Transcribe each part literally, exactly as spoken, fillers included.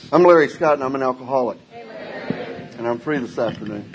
I'm Larry Scott, and I'm an alcoholic. Amen. And I'm free this afternoon.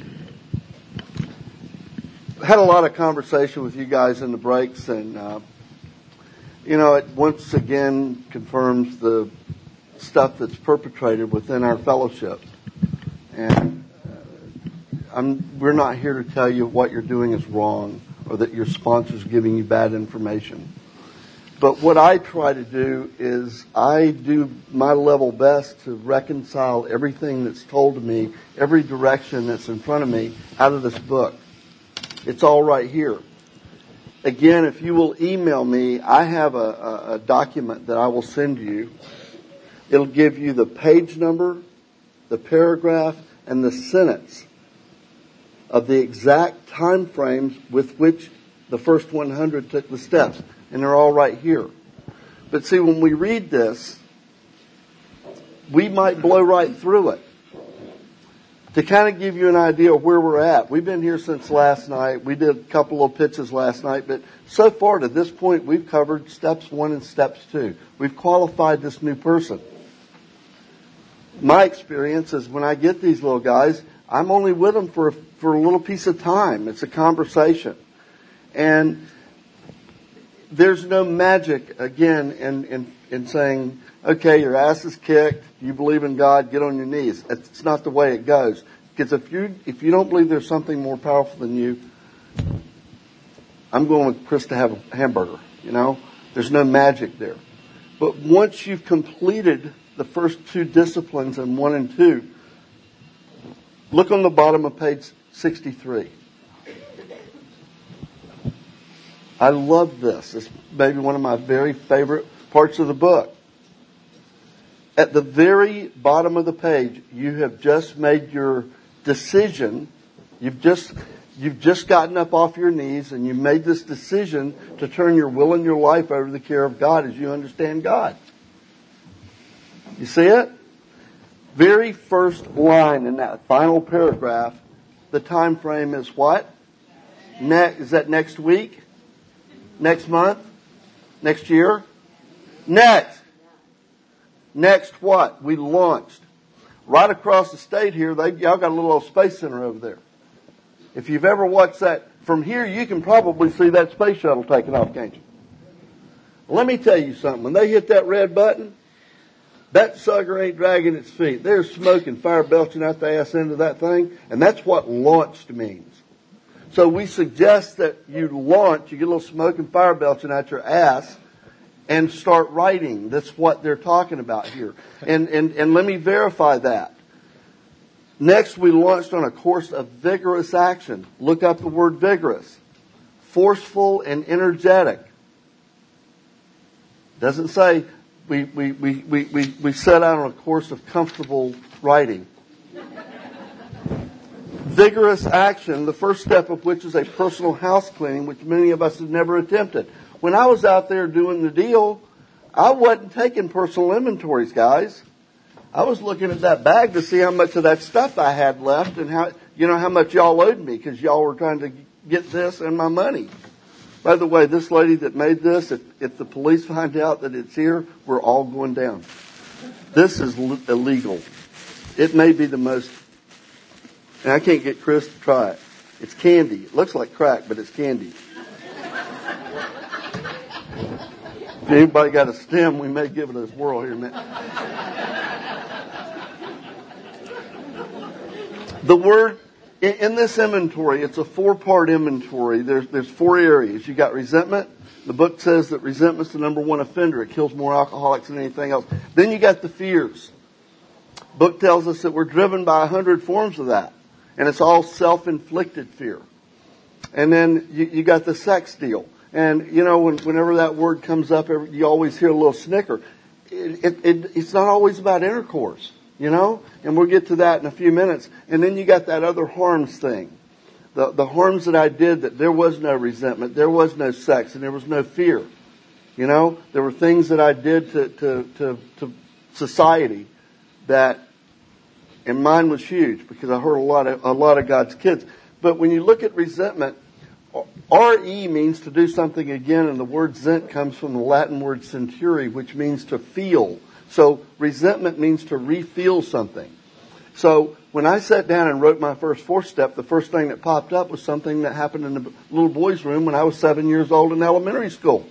I had a lot of conversation with you guys in the breaks, and, uh, you know, it once again confirms the stuff that's perpetrated within our fellowship. And uh, I'm, we're not here to tell you what you're doing is wrong or that your sponsor's giving you bad information. But what I try to do is I do my level best to reconcile everything that's told to me, every direction that's in front of me, out of this book. It's all right here. Again, if you will email me, I have a, a, a document that I will send you. It'll give you the page number, the paragraph, and the sentence of the exact time frames with which the first one hundred took the steps. And they're all right here. But see, when we read this, we might blow right through it. To kind of give you an idea of where we're at, we've been here since last night. We did a couple of pitches last night, but so far to this point, we've covered steps one and steps two. We've qualified this new person. My experience is when I get these little guys, I'm only with them for, for a little piece of time. It's a conversation. And there's no magic, again, in, in, in saying, okay, your ass is kicked, you believe in God, get on your knees. It's not the way it goes. Because if you if you don't believe there's something more powerful than you, I'm going with Chris to have a hamburger, you know? There's no magic there. But once you've completed the first two disciplines in one and two, look on the bottom of page sixty-three. I love this. It's maybe one of my very favorite parts of the book. At the very bottom of the page, you have just made your decision. You've just, you've just gotten up off your knees and you made this decision to turn your will and your life over to the care of God as you understand God. You see it? Very first line in that final paragraph, the time frame is what? Ne- is that next week? Next month? Next year? Next. Next what? We launched. Right across the state here, they y'all got a little old space center over there. If you've ever watched that, from here you can probably see that space shuttle taking off, can't you? Let me tell you something. When they hit that red button, that sucker ain't dragging its feet. There's smoke and fire belching out the ass end of that thing, and that's what launched means. So we suggest that you launch, you get a little smoke and fire belching out your ass, and start writing. That's what they're talking about here. And, and, and let me verify that. Next, we launched on a course of vigorous action. Look up the word vigorous. Forceful and energetic. Doesn't say we, we, we, we, we, we set out on a course of comfortable writing. Vigorous action, the first step of which is a personal house cleaning, which many of us have never attempted. When I was out there doing the deal, I wasn't taking personal inventories, guys. I was looking at that bag to see how much of that stuff I had left and how, you know, how much y'all owed me because y'all were trying to get this and my money. By the way, this lady that made this, if, if the police find out that it's here, we're all going down. This is l- illegal. It may be the most... And I can't get Chris to try it. It's candy. It looks like crack, but it's candy. If anybody got a stem, we may give it a whirl here in a minute. The word, in, in this inventory, it's a four-part inventory. There's, there's four areas. You got resentment. The book says that resentment's the number one offender. It kills more alcoholics than anything else. Then you got the fears. Book tells us that we're driven by a hundred forms of that. And it's all self-inflicted fear. And then you, you got the sex deal. And, you know, when, whenever that word comes up, you always hear a little snicker. It, it, it, it's not always about intercourse, you know? And we'll get to that in a few minutes. And then you got that other harms thing. The, the harms that I did, that there was no resentment, there was no sex, and there was no fear. You know? There were things that I did to, to, to, to society that... And mine was huge because I hurt a lot of a lot of God's kids. But when you look at resentment, R E means to do something again, and the word zent comes from the Latin word centuri, which means to feel. So resentment means to re-feel something. So when I sat down and wrote my first fourth step, the first thing that popped up was something that happened in the little boy's room when I was seven years old in elementary school.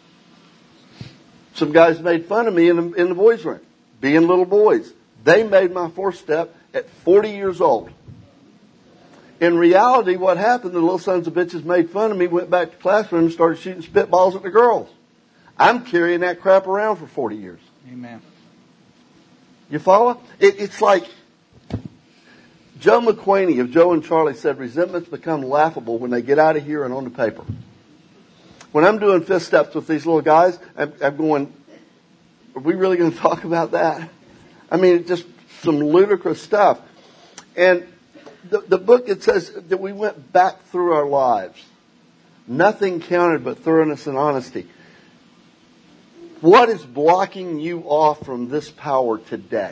Some guys made fun of me in the, in the boys' room, being little boys. They made my fourth step at forty years old. In reality, what happened, the little sons of bitches made fun of me, went back to the classroom and started shooting spitballs at the girls. I'm carrying that crap around for forty years. Amen. You follow? It, it's like Joe McQuaney of Joe and Charlie said, resentments become laughable when they get out of here and on the paper. When I'm doing fifth steps with these little guys, I'm, I'm going, are we really going to talk about that? I mean, it's just some ludicrous stuff. And the, the book, it says that we went back through our lives. Nothing counted but thoroughness and honesty. What is blocking you off from this power today?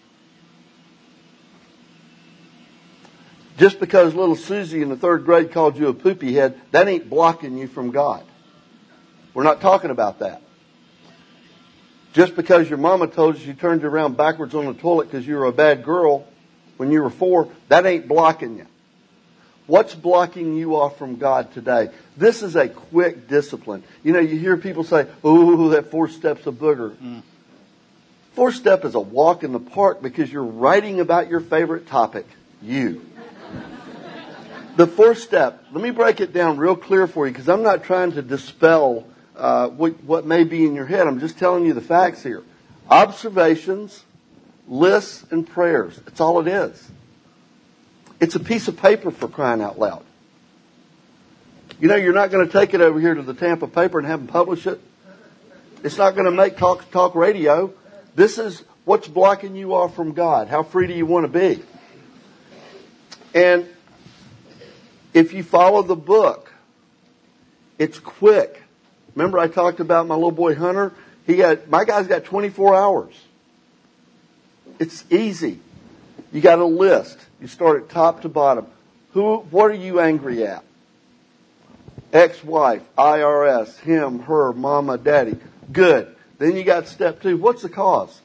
Just because little Susie in the third grade called you a poopy head, that ain't blocking you from God. We're not talking about that. Just because your mama told you she turned you around backwards on the toilet because you were a bad girl when you were four, that ain't blocking you. What's blocking you off from God today? This is a quick discipline. You know, you hear people say, ooh, that four step's a booger. Mm. Four step is a walk in the park because you're writing about your favorite topic, you. The fourth step, let me break it down real clear for you because I'm not trying to dispel uh, what, what may be in your head. I'm just telling you the facts here. Observations, lists, and prayers. That's all it is. It's a piece of paper, for crying out loud. You know, you're not going to take it over here to the Tampa paper and have them publish it. It's not going to make talk, talk radio. This is what's blocking you off from God. How free do you want to be? And if you follow the book, it's quick. Remember I talked about my little boy Hunter? He got, my guy's got twenty-four hours. It's easy. You got a list. You start at top to bottom. Who, what are you angry at? Ex-wife, I R S, him, her, mama, daddy. Good. Then you got step two. What's the cause?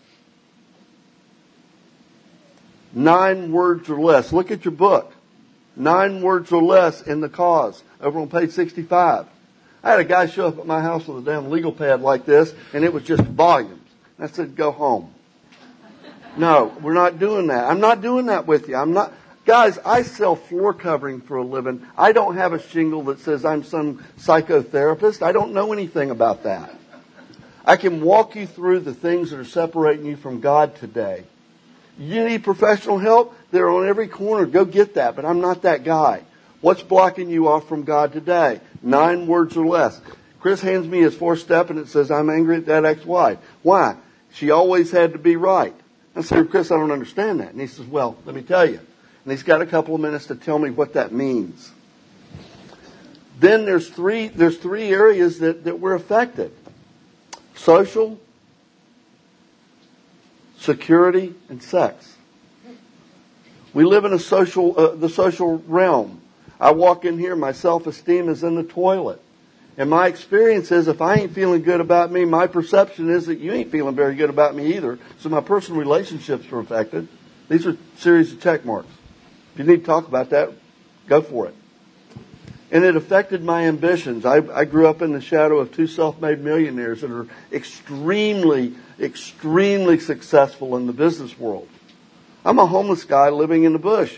Nine words or less. Look at your book. Nine words or less in the cause. Over on page sixty-five. I had a guy show up at my house with a damn legal pad like this, and it was just volumes. And I said, go home. No, we're not doing that. I'm not doing that with you. I'm not. Guys, I sell floor covering for a living. I don't have a shingle that says I'm some psychotherapist. I don't know anything about that. I can walk you through the things that are separating you from God today. You need professional help? They're on every corner. Go get that. But I'm not that guy. What's blocking you off from God today? Nine words or less. Chris hands me his fourth step and it says, I'm angry at that ex-wife. Why? She always had to be right. I said, Chris, I don't understand that. And he says, well, let me tell you. And he's got a couple of minutes to tell me what that means. Then there's three, there's three areas that, that we're affected. Social, security, and sex. We live in a social, uh, the social realm. I walk in here, my self-esteem is in the toilet. And my experience is if I ain't feeling good about me, my perception is that you ain't feeling very good about me either. So my personal relationships are affected. These are a series of check marks. If you need to talk about that, go for it. And it affected my ambitions. I, I grew up in the shadow of two self-made millionaires that are extremely, extremely successful in the business world. I'm a homeless guy living in the bush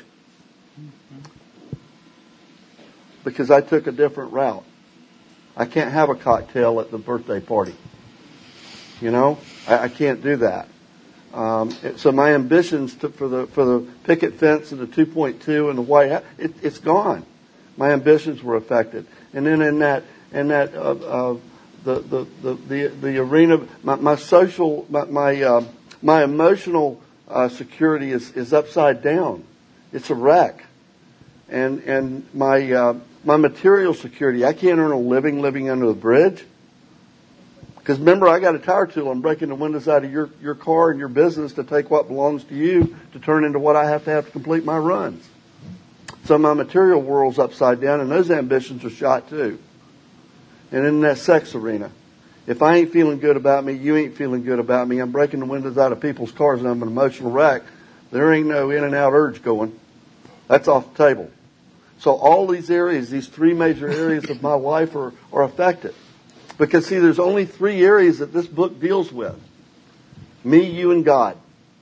because I took a different route. I can't have a cocktail at the birthday party. You know, I, I can't do that. Um, so my ambitions to, for the for the picket fence and the two point two and the White House, it, it's gone. My ambitions were affected, and then in that in that uh, uh, the, the the the the arena, my, my social, my my, uh, my emotional uh, security is is upside down. It's a wreck, and and my. Uh, My material security, I can't earn a living living under the bridge. Because remember, I got a tire tool. I'm breaking the windows out of your, your car and your business to take what belongs to you to turn into what I have to have to complete my runs. So my material world's upside down, and those ambitions are shot too. And in that sex arena, If I ain't feeling good about me, you ain't feeling good about me. I'm breaking the windows out of people's cars and I'm an emotional wreck. There ain't no in and out urge going. That's off the table. So all these areas, these three major areas of my life are, are affected. Because see, there's only three areas that this book deals with. Me, you, and God.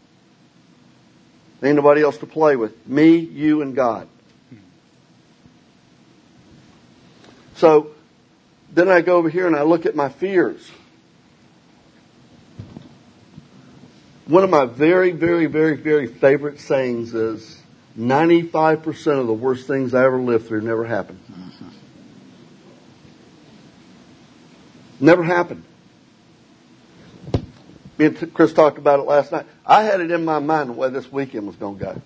Ain't nobody else to play with. Me, you, and God. So, then I go over here and I look at my fears. One of my very, very, very, very favorite sayings is, ninety-five percent of the worst things I ever lived through never happened. Mm-hmm. Never happened. Me and Chris talked about it last night. I had it in my mind the way this weekend was going to go.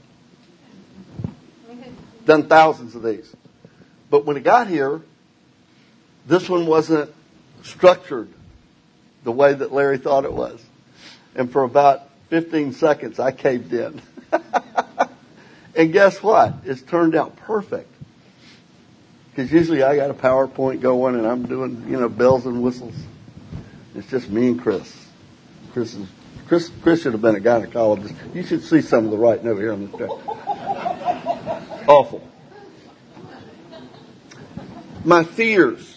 Done thousands of these. But when it got here, this one wasn't structured the way that Larry thought it was. And for about fifteen seconds, I caved in. And guess what? It's turned out perfect. Because usually I got a PowerPoint going and I'm doing, you know, bells and whistles. It's just me and Chris. Chris is, Chris, Chris should have been a gynecologist. You should see some of the writing over here on this track. Awful. My fears.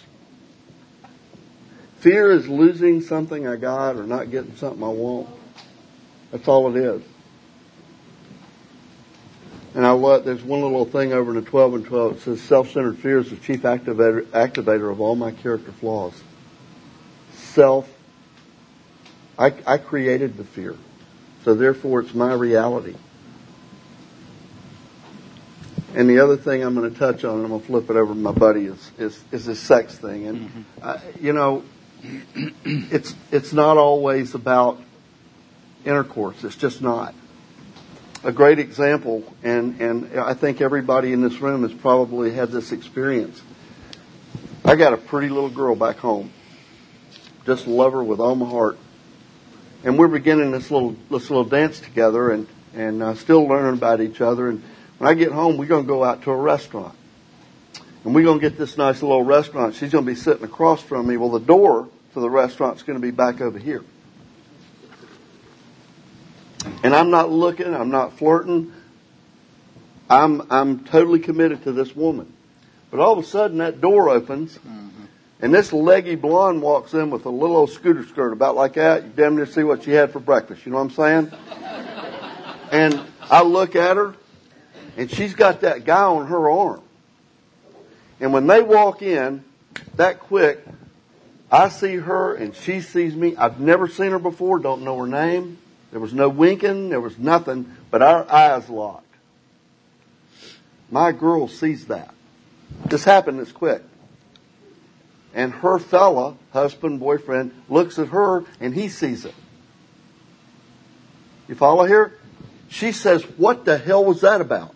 Fear is losing something I got or not getting something I want. That's all it is. And I love, there's one little thing over in the twelve and twelve. It says, self-centered fear is the chief activator, activator of all my character flaws. Self. I, I created the fear. So therefore it's my reality. And the other thing I'm going to touch on, and I'm going to flip it over to my buddy, is, is, is this sex thing. And, mm-hmm. uh, you know, it's, it's not always about intercourse. It's just not. A great example, and, and I think everybody in this room has probably had this experience. I got a pretty little girl back home. Just love her with all my heart. And we're beginning this little this little dance together and, and uh, still learning about each other. And when I get home, we're going to go out to a restaurant. And we're going to get this nice little restaurant. She's going to be sitting across from me. Well, the door to the restaurant's going to be back over here. And I'm not looking, I'm not flirting. I'm I'm totally committed to this woman. But all of a sudden that door opens, mm-hmm. and this leggy blonde walks in with a little old scooter skirt about like that. You damn near see what she had for breakfast. You know what I'm saying? And I look at her, and she's got that guy on her arm. And when they walk in, that quick, I see her and she sees me. I've never seen her before, don't know her name. There was no winking, there was nothing, but our eyes locked. My girl sees that. This happened this quick. And her fella, husband, boyfriend, looks at her and he sees it. You follow here? She says, what the hell was that about?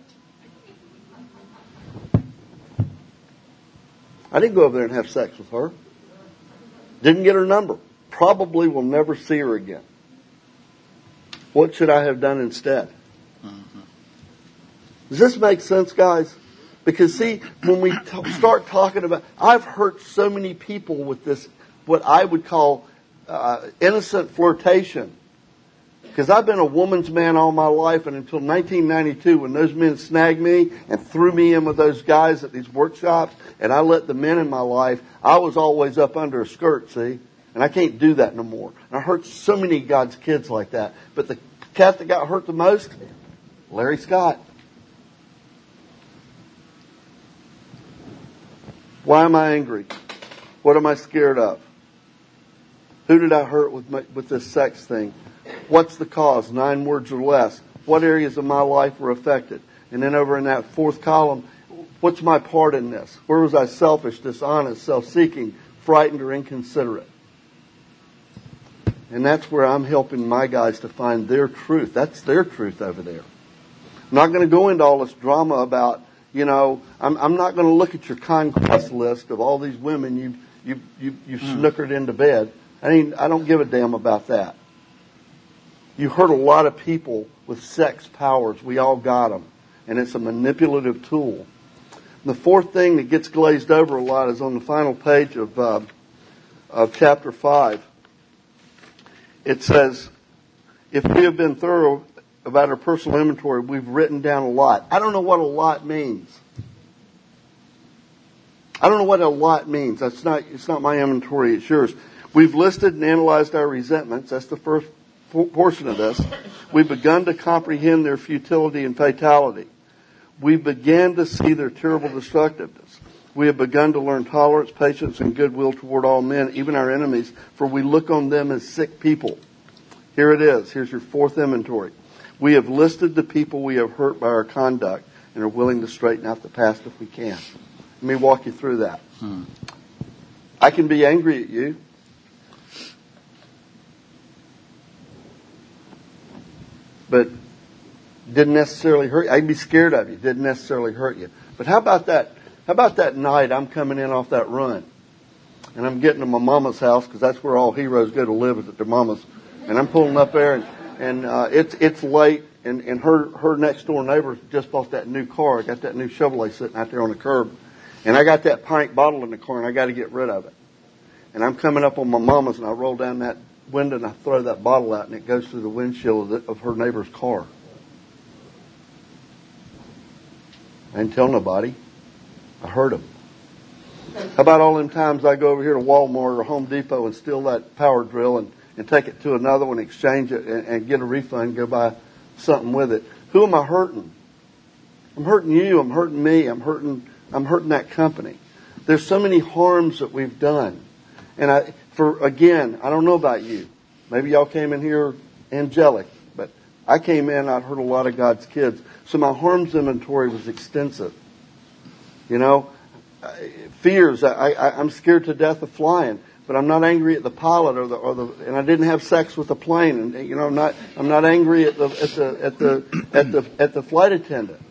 I didn't go over there and have sex with her. Didn't get her number. Probably will never see her again. What should I have done instead? Mm-hmm. Does this make sense, guys? Because see, when we t- start talking about, I've hurt so many people with this, what I would call uh, innocent flirtation. Because I've been a woman's man all my life, and until nineteen ninety-two, when those men snagged me and threw me in with those guys at these workshops, and I let the men in my life, I was always up under a skirt, see? And I can't do that no more. And I hurt so many God's kids like that. But the cat that got hurt the most, Larry Scott. Why am I angry? What am I scared of? Who did I hurt with my, with this sex thing? What's the cause? Nine words or less. What areas of my life were affected? And then over in that fourth column, what's my part in this? Where was I selfish, dishonest, self-seeking, frightened, or inconsiderate? And that's where I'm helping my guys to find their truth. That's their truth over there. I'm not going to go into all this drama about, you know, I'm, I'm not going to look at your conquest list of all these women you've, you've, you've, you've mm. snookered into bed. I mean, I don't give a damn about that. You hurt a lot of people with sex powers. We all got them. And it's a manipulative tool. And the fourth thing that gets glazed over a lot is on the final page of uh, of chapter five, it says, if we have been thorough about our personal inventory, we've written down a lot. I don't know what a lot means. I don't know what a lot means. That's not, it's not my inventory, it's yours. We've listed and analyzed our resentments. That's the first portion of this. We've begun to comprehend their futility and fatality. We began to see their terrible destructiveness. We have begun to learn tolerance, patience, and goodwill toward all men, even our enemies, for we look on them as sick people. Here it is. Here's your fourth inventory. We have listed the people we have hurt by our conduct and are willing to straighten out the past if we can. Let me walk you through that. Hmm. I can be angry at you. But didn't necessarily hurt you. I can be scared of you. Didn't necessarily hurt you. But how about that? How about that night I'm coming in off that run, and I'm getting to my mama's house, because that's where all heroes go to live, is at their mama's. And I'm pulling up there, and, and uh, it's it's late, and, and her her next door neighbor just bought that new car. I got that new Chevrolet sitting out there on the curb, and I got that pint bottle in the car, and I got to get rid of it. And I'm coming up on my mama's, and I roll down that window, and I throw that bottle out, and it goes through the windshield of, the, of her neighbor's car. I didn't tell nobody. I hurt him. How about all them times I go over here to Walmart or Home Depot and steal that power drill and, and take it to another one, exchange it, and, and get a refund, go buy something with it? Who am I hurting? I'm hurting you. I'm hurting me. I'm hurting. I'm hurting that company. There's so many harms that we've done, and I, for again, I don't know about you. Maybe y'all came in here angelic, but I came in. I'd hurt a lot of God's kids, so my harms inventory was extensive. You know, fears. I, I, I'm scared to death of flying, but I'm not angry at the pilot or the, or the. And I didn't have sex with the plane, and you know, I'm not. I'm not angry at the at the at the at the at the flight attendant.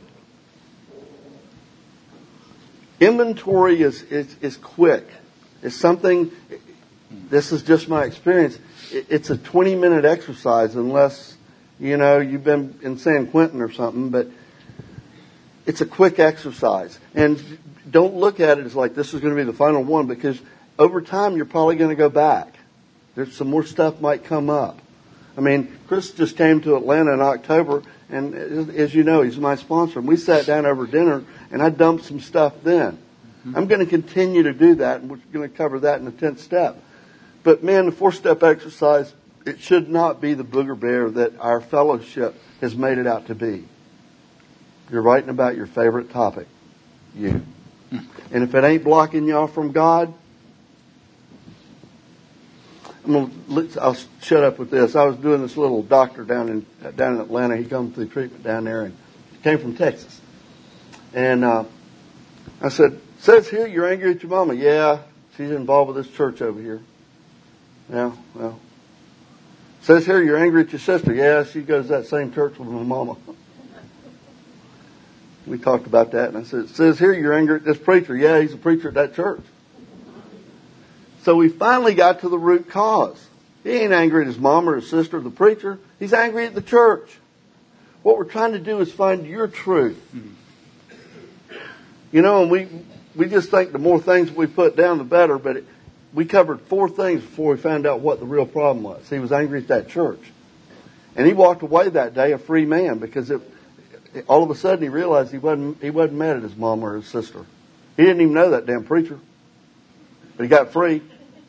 Inventory is is is quick. It's something. This is just my experience. It, it's a twenty minute exercise, unless you know you've been in San Quentin or something, but. It's a quick exercise. And don't look at it as like this is going to be the final one, because over time you're probably going to go back. There's some more stuff might come up. I mean, Chris just came to Atlanta in October, and as you know, he's my sponsor. And we sat down over dinner, and I dumped some stuff then. Mm-hmm. I'm going to continue to do that, and we're going to cover that in the tenth step. But man, the four-step exercise, it should not be the booger bear that our fellowship has made it out to be. You're writing about your favorite topic, you. And if it ain't blocking y'all from God, I'm gonna, I'll shut up with this. I was doing this little doctor down in down in Atlanta. He come through treatment down there, and he came from Texas. And uh, I said, "Says here you're angry at your mama." "Yeah, she's involved with this church over here." "Yeah, well." "Says here you're angry at your sister." "Yeah, she goes to that same church with my mama." We talked about that, and I said, "It says here you're angry at this preacher." "Yeah, he's a preacher at that church." So we finally got to the root cause. He ain't angry at his mom or his sister or the preacher. He's angry at the church. What we're trying to do is find your truth. Mm-hmm. You know, and we we just think the more things we put down, the better, but it, we covered four things before we found out what the real problem was. He was angry at that church. And he walked away that day a free man, because it all of a sudden he realized he wasn't he wasn't mad at his mom or his sister. He didn't even know that damn preacher. But he got free.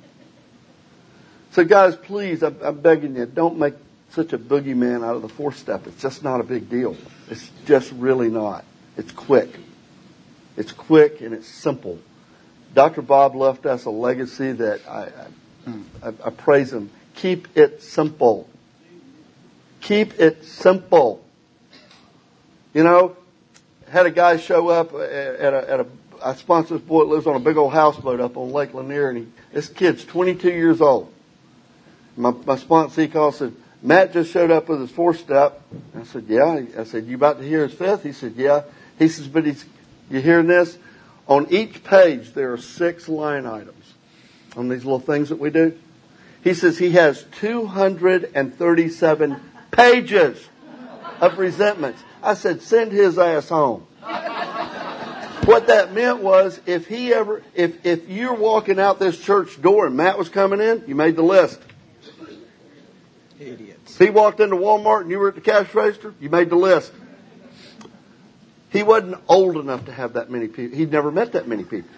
So guys, please, I'm, I'm begging you, don't make such a boogeyman out of the fourth step. It's just not a big deal. It's just really not. It's quick. It's quick and it's simple. Doctor Bob left us a legacy that I, I, I, I praise him. Keep it simple. Keep it simple. You know, had a guy show up at a, at a, I sponsor this boy that lives on a big old houseboat up on Lake Lanier, and he, this kid's twenty-two years old. My, my sponsor, he called, said, "Matt just showed up with his fourth step." I said, "Yeah." I said, "You about to hear his fifth?" He said, "Yeah." He says, "But he's, you hearing this? On each page, there are six line items on these little things that we do." He says he has two hundred thirty-seven pages of resentments. I said, "Send his ass home." What that meant was, if he ever, if if you're walking out this church door and Matt was coming in, you made the list. Idiots. If he walked into Walmart and you were at the cash register, you made the list. He wasn't old enough to have that many people. He'd never met that many people.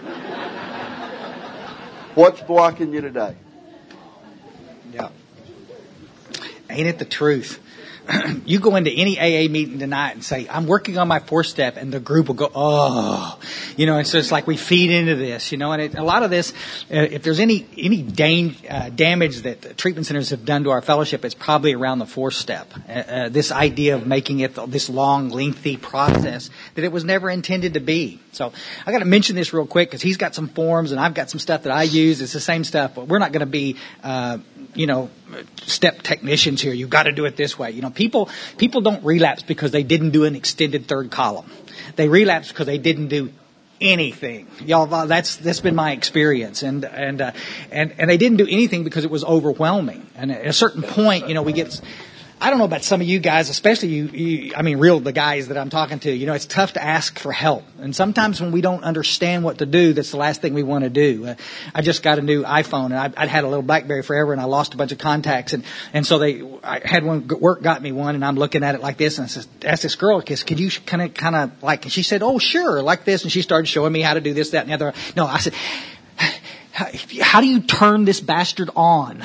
What's blocking you today? Yeah. Ain't it the truth? You go into any A A meeting tonight and say, I'm working on my four step, and the group will go, oh, you know, and so it's like we feed into this, you know, and it, a lot of this, uh, if there's any, any dang, uh, damage that the treatment centers have done to our fellowship, it's probably around the four step. Uh, uh, this idea of making it this long, lengthy process that it was never intended to be. So I got to mention this real quick because he's got some forms and I've got some stuff that I use. It's the same stuff, but we're not going to be, uh, you know, step technicians here. You've got to do it this way. You know, people, people don't relapse because they didn't do an extended third column. They relapse because they didn't do anything. Y'all, that's, that's been my experience. And, and, uh, and, and they didn't do anything because it was overwhelming. And at a certain point, you know, we get, I don't know about some of you guys, especially you, you, I mean, real, the guys that I'm talking to, you know, it's tough to ask for help. And sometimes when we don't understand what to do, that's the last thing we want to do. Uh, I just got a new iPhone and I, I'd had a little BlackBerry forever and I lost a bunch of contacts. And, and so they, I had one, work got me one and I'm looking at it like this and I said, asked this girl, could you kind of, kind of like, and she said, oh, sure, like this. And she started showing me how to do this, that, and the other. No, I said, how do you turn this bastard on?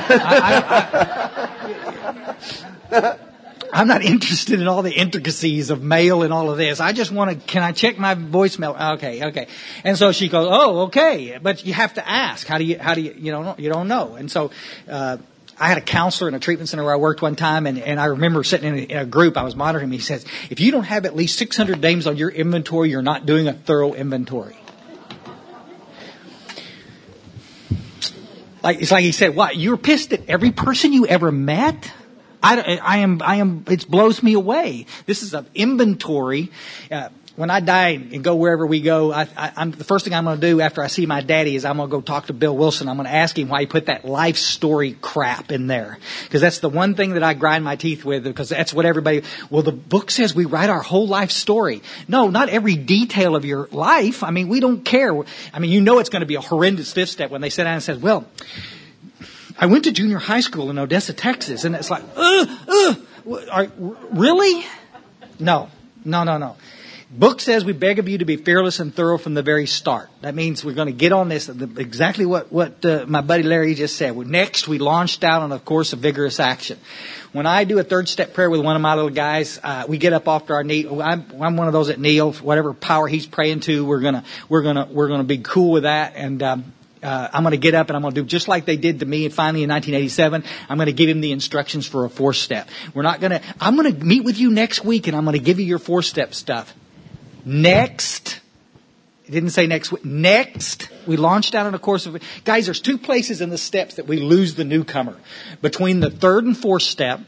I, I, I, I'm not interested in all the intricacies of mail and all of this. I just want to, can I check my voicemail? Okay, okay. And so she goes, oh, okay. But you have to ask. How do you, how do you, you don't, you don't know. And so, uh, I had a counselor in a treatment center where I worked one time, and, and I remember sitting in a, in a group, I was monitoring him. He says, if you don't have at least six hundred names on your inventory, you're not doing a thorough inventory. Like, it's like he said, what, you're pissed at every person you ever met? I, I am, I am, it blows me away. This is an inventory. Uh, when I die and go wherever we go, I, I, I'm, the first thing I'm going to do after I see my daddy is I'm going to go talk to Bill Wilson. I'm going to ask him why he put that life story crap in there. Because that's the one thing that I grind my teeth with, because that's what everybody, well, the book says we write our whole life story. No, not every detail of your life. I mean, we don't care. I mean, you know it's going to be a horrendous fifth step when they sit down and says, well, I went to junior high school in Odessa, Texas. And it's like, uh, uh, are, really? No, no, no, no. Book says we beg of you to be fearless and thorough from the very start. That means we're going to get on this, exactly what, what uh, my buddy Larry just said. Next, we launched out on a course of vigorous action. When I do a third step prayer with one of my little guys, uh, we get up off our knee. I'm, I'm one of those that kneel. Whatever power he's praying to, we're gonna, we're gonna, we're gonna be cool with that. And, um, uh, I'm gonna get up and I'm gonna do just like they did to me. And finally in nineteen eighty-seven, I'm gonna give him the instructions for a four step. We're not gonna, I'm gonna meet with you next week and I'm gonna give you your four step stuff. Next, it didn't say next week. Next, we launched out on a course of, guys, there's two places in the steps that we lose the newcomer. Between the third and fourth step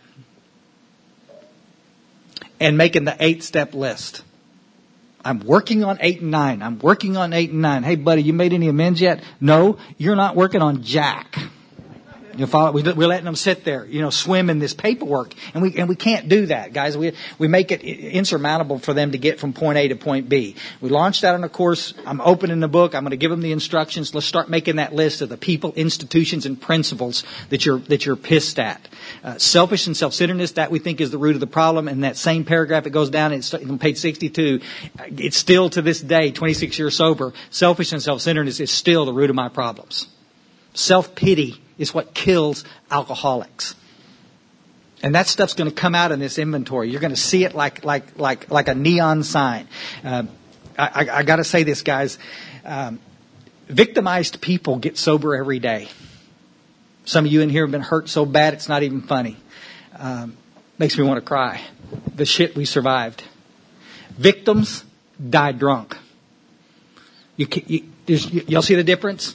and making the eighth step list. I'm working on eight and nine. I'm working on eight and nine. Hey, buddy, you made any amends yet? No, you're not working on jack. You follow? We're letting them sit there, you know, swim in this paperwork, and we and we can't do that, guys. We we make it insurmountable for them to get from point A to point B. We launched out on a course. I'm opening the book. I'm going to give them the instructions. Let's start making that list of the people, institutions, and principles that you're that you're pissed at. Uh, selfish and self-centeredness, that we think is the root of the problem. And that same paragraph, it goes down. It's on page sixty-two. It's still to this day, twenty-six years sober. Selfish and self-centeredness is still the root of my problems. Self-pity is what kills alcoholics. And that stuff's going to come out in this inventory. You're going to see it like like like like a neon sign. Um, I, I, I got to say this, guys. Um, victimized people get sober every day. Some of you in here have been hurt so bad it's not even funny. Um, makes me want to cry. The shit we survived. Victims die drunk. You, you, you, y'all see the difference?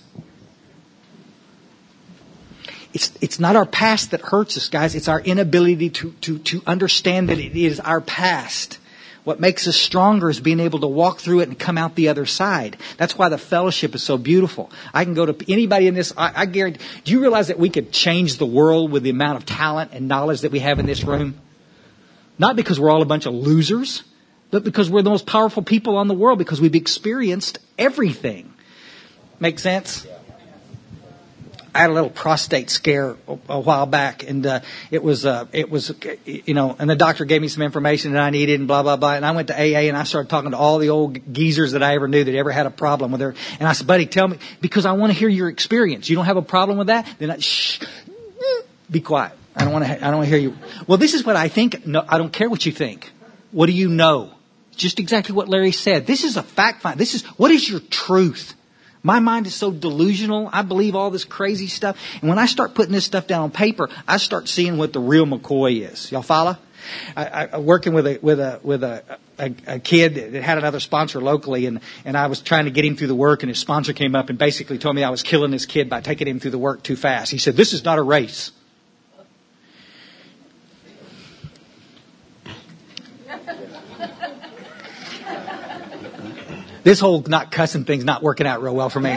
It's, it's not our past that hurts us, guys. It's our inability to, to, to understand that it is our past. What makes us stronger is being able to walk through it and come out the other side. That's why the fellowship is so beautiful. I can go to anybody in this. I, I guarantee. Do you realize that we could change the world with the amount of talent and knowledge that we have in this room? Not because we're all a bunch of losers, but because we're the most powerful people on the world, because we've experienced everything. Make sense? I had a little prostate scare a, a while back, and uh, it was, uh, it was, you know, and the doctor gave me some information that I needed, and blah blah blah. And I went to A A, and I started talking to all the old geezers that I ever knew that ever had a problem with her. And I said, "Buddy, tell me, because I want to hear your experience. You don't have a problem with that? Then I, shh, be quiet. I don't want to. I don't want to hear you. Well, this is what I think. No, I don't care what you think. What do you know? Just exactly what Larry said. This is a fact find. This is what is your truth." My mind is so delusional. I believe all this crazy stuff. And when I start putting this stuff down on paper, I start seeing what the real McCoy is. Y'all follow? I, I working with a with a with a, a a kid that had another sponsor locally, and and I was trying to get him through the work, and his sponsor came up and basically told me I was killing this kid by taking him through the work too fast. He said, "This is not a race." This whole not cussing thing's not working out real well for me.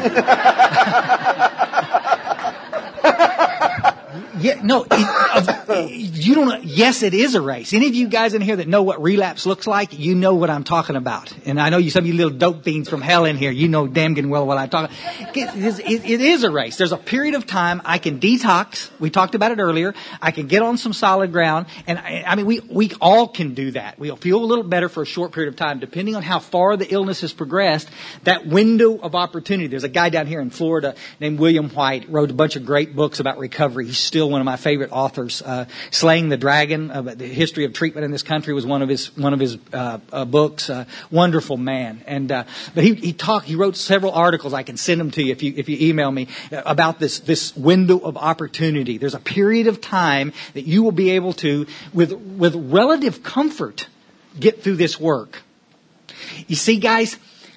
Yeah, no, it, uh, you don't know. Yes, it is a race. Any of you guys in here that know what relapse looks like, you know what I'm talking about. And I know you, some of you little dope fiends from hell in here, you know damn good well what I'm talking about. It is, it, it is a race. There's a period of time I can detox. We talked about it earlier. I can get on some solid ground. And I, I mean, we, we all can do that. We'll feel a little better for a short period of time, depending on how far the illness has progressed. That window of opportunity. There's a guy down here in Florida named William White, wrote a bunch of great books about recovery. He's still one of my favorite authors. Uh, Slaying the Dragon, uh, the history of treatment in this country, was one of his one of his uh, uh, books. Uh, wonderful man. And uh, but he he talked. He wrote several articles. I can send them to you if you if you email me about this this window of opportunity. There's a period of time that you will be able to, with with relative comfort, get through this work. You see, guys,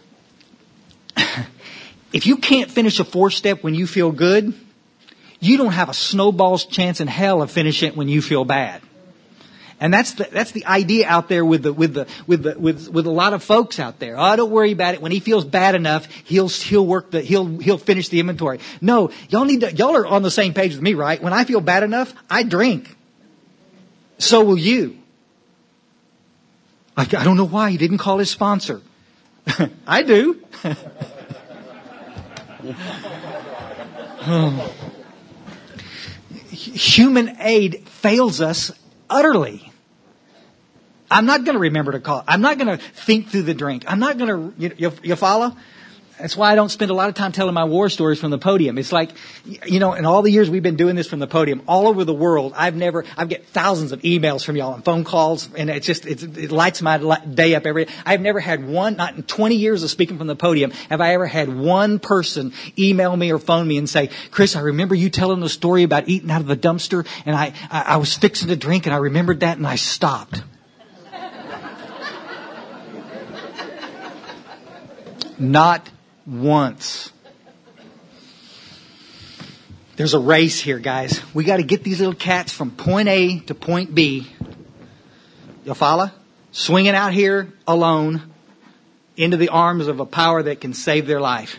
if you can't finish a four step when you feel good, you don't have a snowball's chance in hell of finishing it when you feel bad. And that's the, that's the idea out there with the, with the, with the, with, with a lot of folks out there. Oh, don't worry about it. When he feels bad enough, he'll, he'll work the, he'll, he'll finish the inventory. No, y'all need to, y'all are on the same page with me, right? When I feel bad enough, I drink. So will you. Like, I don't know why he didn't call his sponsor. I do. Oh. Human aid fails us utterly. I'm not going to remember to call. I'm not going to think through the drink. I'm not going to, you, you, you follow? That's why I don't spend a lot of time telling my war stories from the podium. It's like, you know, in all the years we've been doing this from the podium, all over the world, I've never, I've get thousands of emails from y'all and phone calls, and it's just, it's, it lights my day up every day. I've never had one, not in twenty years of speaking from the podium, have I ever had one person email me or phone me and say, "Chris, I remember you telling the story about eating out of the dumpster, and I, I, I was fixing to drink, and I remembered that, and I stopped." Not once. There's a race here, guys. We got to get these little cats from point A to point B. You'll follow? Swinging out here alone into the arms of a power that can save their life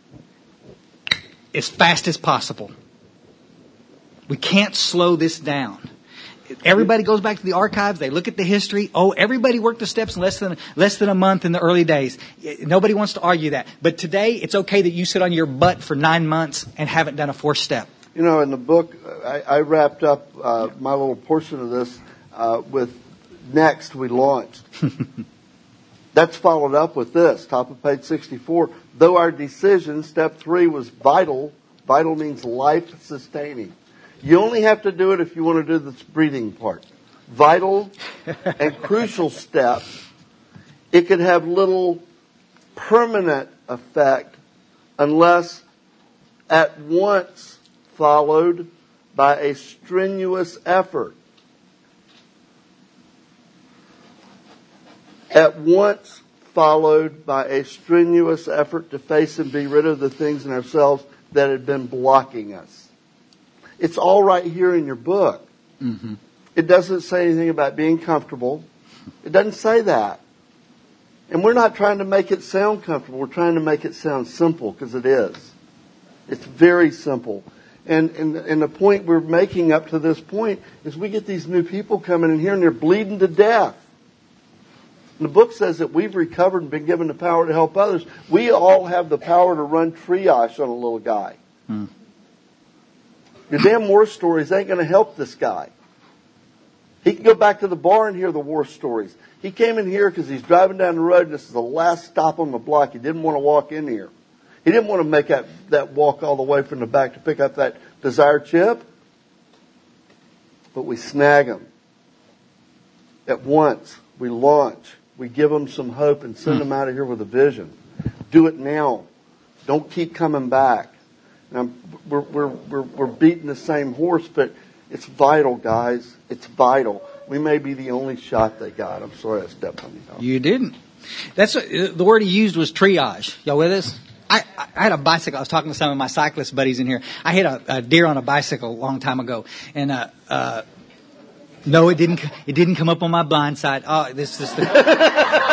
as fast as possible. We can't slow this down. Everybody goes back to the archives. They look at the history. Oh, everybody worked the steps in less than less than a month in the early days. Nobody wants to argue that. But today, it's okay that you sit on your butt for nine months and haven't done a fourth step. You know, in the book, I, I wrapped up uh, my little portion of this uh, with "Next, we launched." That's followed up with this, top of page sixty-four. Though our decision, step three, was vital. Vital means life-sustaining. You only have to do it if you want to do this breathing part. Vital and crucial step. It could have little permanent effect unless at once followed by a strenuous effort. At once followed by a strenuous effort to face and be rid of the things in ourselves that had been blocking us. It's all right here in your book. Mm-hmm. It doesn't say anything about being comfortable. It doesn't say that. And we're not trying to make it sound comfortable. We're trying to make it sound simple, because it is. It's very simple. And, and, and the point we're making up to this point is we get these new people coming in here and they're bleeding to death. And the book says that we've recovered and been given the power to help others. We all have the power to run triage on a little guy. Hmm. Your damn war stories ain't going to help this guy. He can go back to the bar and hear the war stories. He came in here because he's driving down the road and this is the last stop on the block. He didn't want to walk in here. He didn't want to make that, that walk all the way from the back to pick up that desired chip. But we snag him. At once, we launch. We give them some hope and send them out of here with a vision. Do it now. Don't keep coming back. And I'm, we're, we're, we're, we're beating the same horse, but it's vital, guys. It's vital. We may be the only shot they got. I'm sorry I stepped on you. You didn't. That's what, the word he used was triage. Y'all with us? I, I had a bicycle. I was talking to some of my cyclist buddies in here. I hit a, a deer on a bicycle a long time ago, and uh, uh, no, it didn't. It didn't come up on my blind side. Oh, this is the.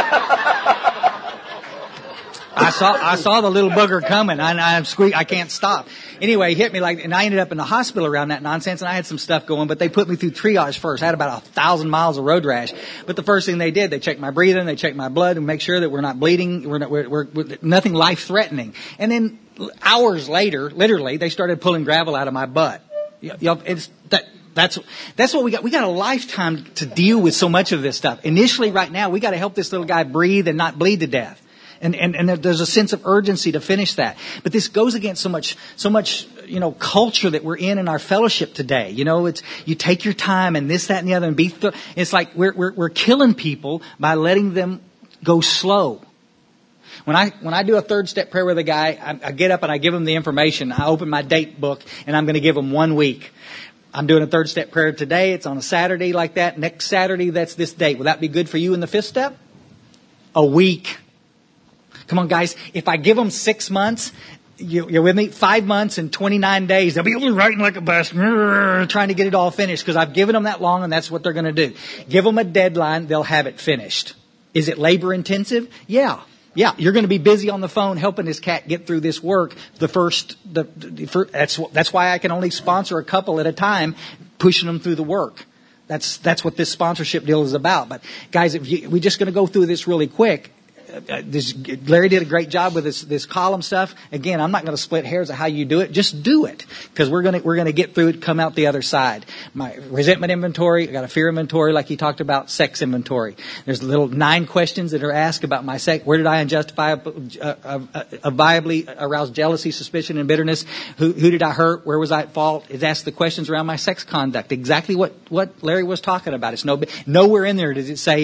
I saw I saw the little bugger coming. I, I squeak. I can't stop. Anyway, he hit me like, and I ended up in the hospital around that nonsense. And I had some stuff going, but they put me through triage first. I had about a thousand miles of road rash. But the first thing they did, they checked my breathing, they checked my blood, and make sure that we're not bleeding, we're, not, we're, we're, we're nothing life threatening. And then hours later, literally, they started pulling gravel out of my butt. You know, it's that. That's, that's what we got. We got a lifetime to deal with so much of this stuff. Initially, right now, we got to help this little guy breathe and not bleed to death. And, and, and there's a sense of urgency to finish that. But this goes against so much, so much, you know, culture that we're in in our fellowship today. You know, it's, you take your time and this, that, and the other and be, th- it's like we're, we're, we're killing people by letting them go slow. When I, when I do a third step prayer with a guy, I, I get up and I give him the information. I open my date book and I'm going to give him one week. I'm doing a third step prayer today. It's on a Saturday like that. Next Saturday, that's this date. Will that be good for you in the fifth step? A week. Come on, guys. If I give them six months, you, you're with me? Five months and twenty-nine days, they'll be writing like a bus, trying to get it all finished because I've given them that long and that's what they're going to do. Give them a deadline, they'll have it finished. Is it labor intensive? Yeah. Yeah, you're going to be busy on the phone helping this cat get through this work. The first, the, the first, that's that's why I can only sponsor a couple at a time, pushing them through the work. That's that's what this sponsorship deal is about. But guys, if you, we're just going to go through this really quick. Uh, this, Larry did a great job with this, this column stuff. Again, I'm not going to split hairs of how you do it. Just do it. Because we're going to, we're going to get through it, come out the other side. My resentment inventory, I got a fear inventory like he talked about, sex inventory. There's little nine questions that are asked about my sex. Where did I unjustifiably, uh, uh, uh, viably arouse jealousy, suspicion, and bitterness? Who, who did I hurt? Where was I at fault? It asks the questions around my sex conduct. Exactly what, what Larry was talking about. It's no, nowhere in there does it say,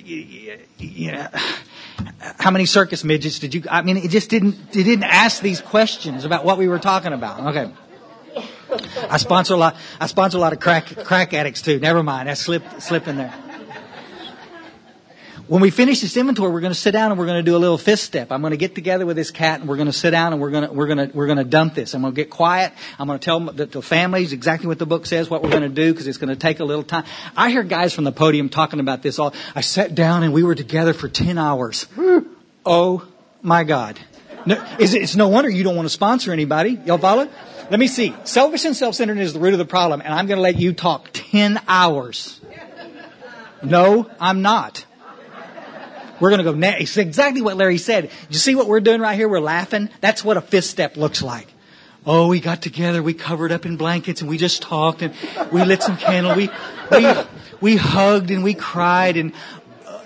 yeah, how many circus midgets did you, I mean, it just didn't, it didn't ask these questions about what we were talking about. Okay. I sponsor a lot, I sponsor a lot of crack, crack addicts too. Never mind. That slipped, slipped in there. When we finish this inventory, we're going to sit down and we're going to do a little fifth step. I'm going to get together with this cat and we're going to sit down and we're going to, we're going to, we're going to dump this. I'm going to get quiet. I'm going to tell the, the families exactly what the book says, what we're going to do, because it's going to take a little time. I hear guys from the podium talking about this all. I sat down and we were together for ten hours. Oh my God. No, it's, it's no wonder you don't want to sponsor anybody. Y'all follow? Let me see. Selfish and self-centeredness is the root of the problem, and I'm going to let you talk ten hours. No, I'm not. We're going to go next. It's exactly what Larry said. You see what we're doing right here? We're laughing. That's what a fifth step looks like. Oh, we got together. We covered up in blankets and we just talked and we lit some candle. We, we, we hugged and we cried and, uh,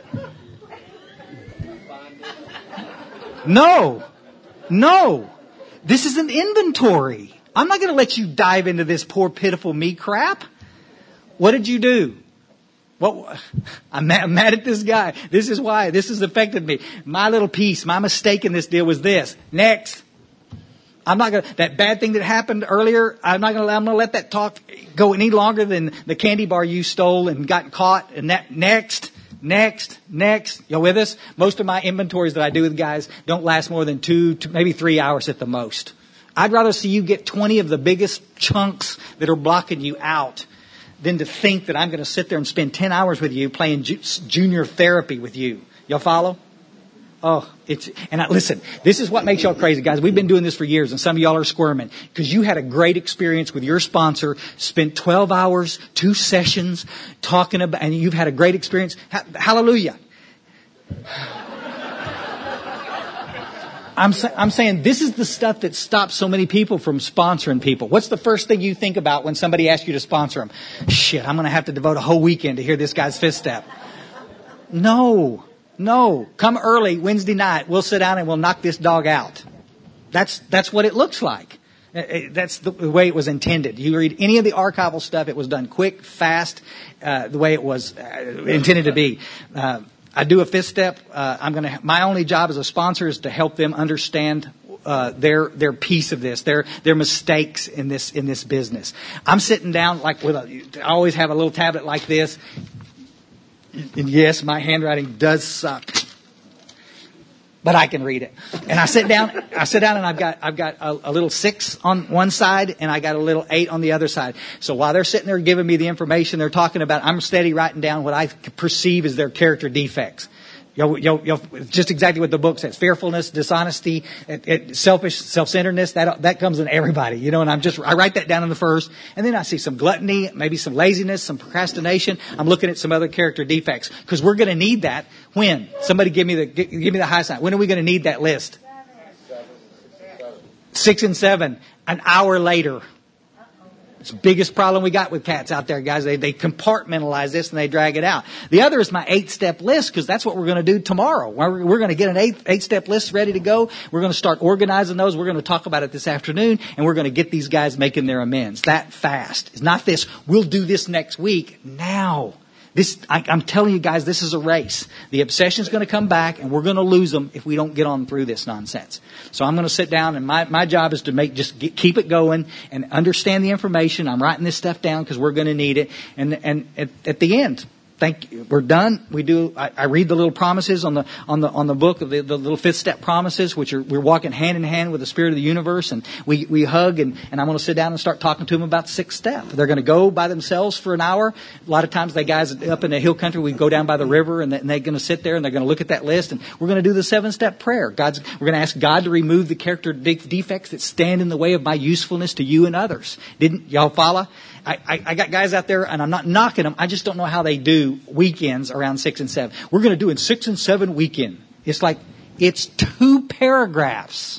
no, no, this is an inventory. I'm not going to let you dive into this poor, pitiful me crap. What did you do? What, I'm mad, I'm mad at this guy. This is why. This has affected me. My little piece, my mistake in this deal was this. Next. I'm not going to, that bad thing that happened earlier, I'm not going to, I'm going to let that talk go any longer than the candy bar you stole and got caught. And that, next, next, next. You with us? Most of my inventories that I do with guys don't last more than two, two, maybe three hours at the most. I'd rather see you get twenty of the biggest chunks that are blocking you out than to think that I'm going to sit there and spend ten hours with you playing ju- junior therapy with you. Y'all follow? Oh, it's, and I, listen, this is what makes y'all crazy, guys. We've been doing this for years and some of y'all are squirming because you had a great experience with your sponsor, spent twelve hours, two sessions talking about, and you've had a great experience. Ha- hallelujah. I'm, sa- I'm saying this is the stuff that stops so many people from sponsoring people. What's the first thing you think about when somebody asks you to sponsor them? Shit, I'm going to have to devote a whole weekend to hear this guy's fifth step. No, no. Come early Wednesday night. We'll sit down and we'll knock this dog out. That's, that's what it looks like. That's the way it was intended. You read any of the archival stuff, it was done quick, fast, uh, the way it was uh, intended to be. Uh, I do a fifth step. Uh, I'm going to. My only job as a sponsor is to help them understand uh, their their piece of this, their their mistakes in this in this business. I'm sitting down like with a. I always have a little tablet like this. And yes, my handwriting does suck, but I can read it. And I sit down. I sit down, and I've got I've got a, a little six on one side, and I got a little eight on the other side. So while they're sitting there giving me the information they're talking about, I'm steady writing down what I perceive as their character defects. You'll, you'll, you'll, just exactly what the book says: fearfulness, dishonesty, it, it, selfish, self-centeredness. That that comes in everybody, you know. And I'm just I write that down in the first, and then I see some gluttony, maybe some laziness, some procrastination. I'm looking at some other character defects because we're going to need that. When somebody give me the give me the high sign. When are we going to need that list? Six and seven. An hour later. It's the biggest problem we got with cats out there, guys. They, they compartmentalize this and they drag it out. The other is my eight-step list, because that's what we're going to do tomorrow. We're, we're going to get an eight, eight-step list ready to go. We're going to start organizing those. We're going to talk about it this afternoon, and we're going to get these guys making their amends. That fast. It's not this, we'll do this next week. Now. This, I, I'm telling you guys, this is a race. The obsession is going to come back, and we're going to lose them if we don't get on through this nonsense. So I'm going to sit down, and my, my job is to make just get, keep it going and understand the information. I'm writing this stuff down because we're going to need it. And and at, at the end, thank you. We're done. We do. I, I read the little promises on the on the on the book of the, the little fifth step promises, which are we're walking hand in hand with the Spirit of the universe, and we we hug, and and I'm going to sit down and start talking to them about the sixth step. They're going to go by themselves for an hour. A lot of times, they guys up in the hill country, we go down by the river, and, they, and they're going to sit there and they're going to look at that list, and we're going to do the seven step prayer. God's we're going to ask God to remove the character de- defects that stand in the way of my usefulness to you and others. Didn't y'all follow? I, I, I got guys out there, and I'm not knocking them. I just don't know how they do weekends around six and seven. We're going to do in six and seven weekend. It's like, it's two paragraphs.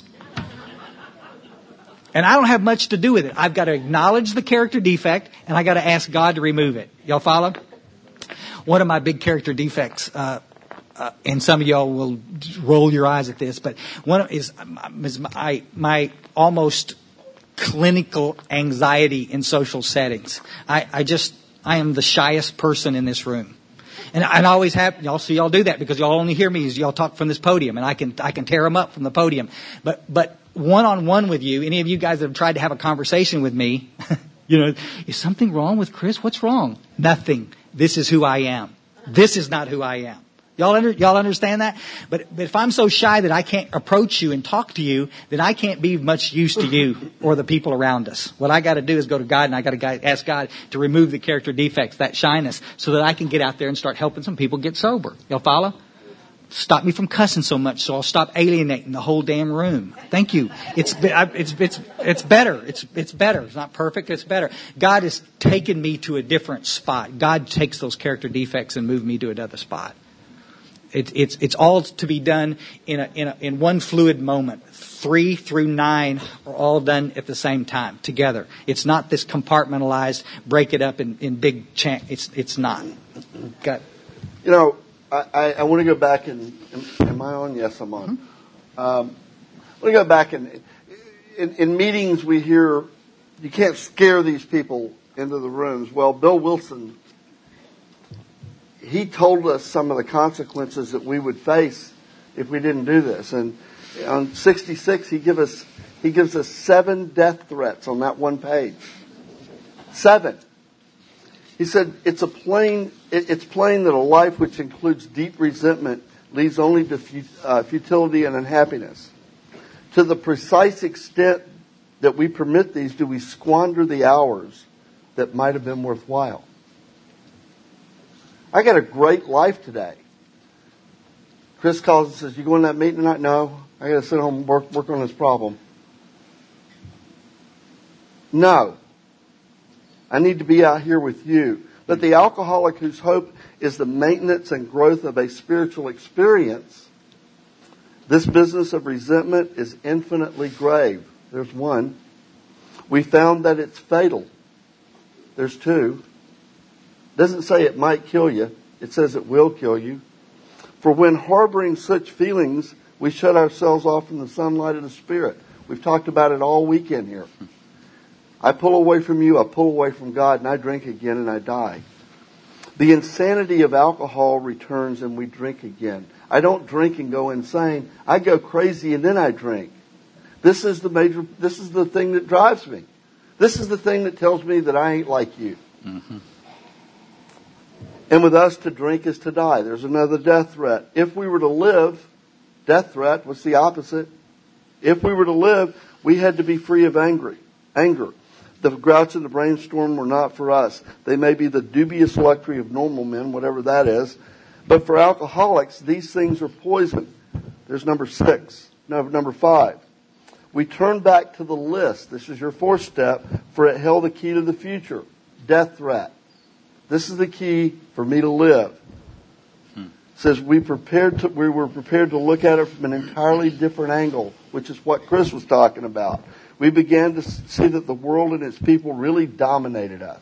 And I don't have much to do with it. I've got to acknowledge the character defect, and I got to ask God to remove it. Y'all follow? One of my big character defects, uh, uh, and some of y'all will roll your eyes at this, but one of, is, is my, my almost clinical anxiety in social settings. I, I just, I am the shyest person in this room. And, and I always have, y'all see y'all do that because y'all only hear me as y'all talk from this podium, and I can, I can tear them up from the podium. But, but one-on-one with you, any of you guys that have tried to have a conversation with me, you know, is something wrong with Chris? What's wrong? Nothing. This is who I am. This is not who I am. Y'all under, y'all understand that? But, but if I'm so shy that I can't approach you and talk to you, then I can't be much use to you or the people around us. What I got to do is go to God, and I got to ask God to remove the character defects, that shyness, so that I can get out there and start helping some people get sober. Y'all follow? Stop me from cussing so much, so I'll stop alienating the whole damn room. Thank you. It's it's it's it's better. It's it's better. It's not perfect. It's better. God has taken me to a different spot. God takes those character defects and moves me to another spot. It, it's it's all to be done in a, in a, in one fluid moment. Three through nine are all done at the same time together. It's not this compartmentalized, break it up in, in big chunk. It's it's not. Got. You know, I, I, I want to go back and am, am I on? Yes, I'm on. Mm-hmm. Um, I want to go back and in, in meetings we hear you can't scare these people into the rooms. Well, Bill Wilson, he told us some of the consequences that we would face if we didn't do this. And on sixty-six, he give us he gives us seven death threats on that one page. Seven. He said it's a plain it, it's plain that a life which includes deep resentment leads only to fut, uh, futility and unhappiness. To the precise extent that we permit these, do we squander the hours that might have been worthwhile. I got a great life today. Chris calls and says, "You going to that meeting tonight?" "No, I got to sit home and work, work on this problem." No. I need to be out here with you. But the alcoholic whose hope is the maintenance and growth of a spiritual experience, this business of resentment is infinitely grave. There's one. We found that it's fatal. There's two. It doesn't say it might kill you. It says it will kill you. For when harboring such feelings, we shut ourselves off from the sunlight of the Spirit. We've talked about it all weekend here. I pull away from you, I pull away from God, and I drink again and I die. The insanity of alcohol returns and we drink again. I don't drink and go insane. I go crazy and then I drink. This is the major, this is the thing that drives me. This is the thing that tells me that I ain't like you. Mm-hmm. And with us, to drink is to die. There's another death threat. If we were to live, death threat, what's the opposite? If we were to live, we had to be free of angry, anger. The grouch and the brainstorm were not for us. They may be the dubious luxury of normal men, whatever that is. But for alcoholics, these things are poison. There's number six. No, number five. We turn back to the list. This is your fourth step, for it held the key to the future. Death threat. This is the key for me to live. Hmm. It says we prepared to, we were prepared to look at it from an entirely different angle, which is what Chris was talking about. We began to see that the world and its people really dominated us.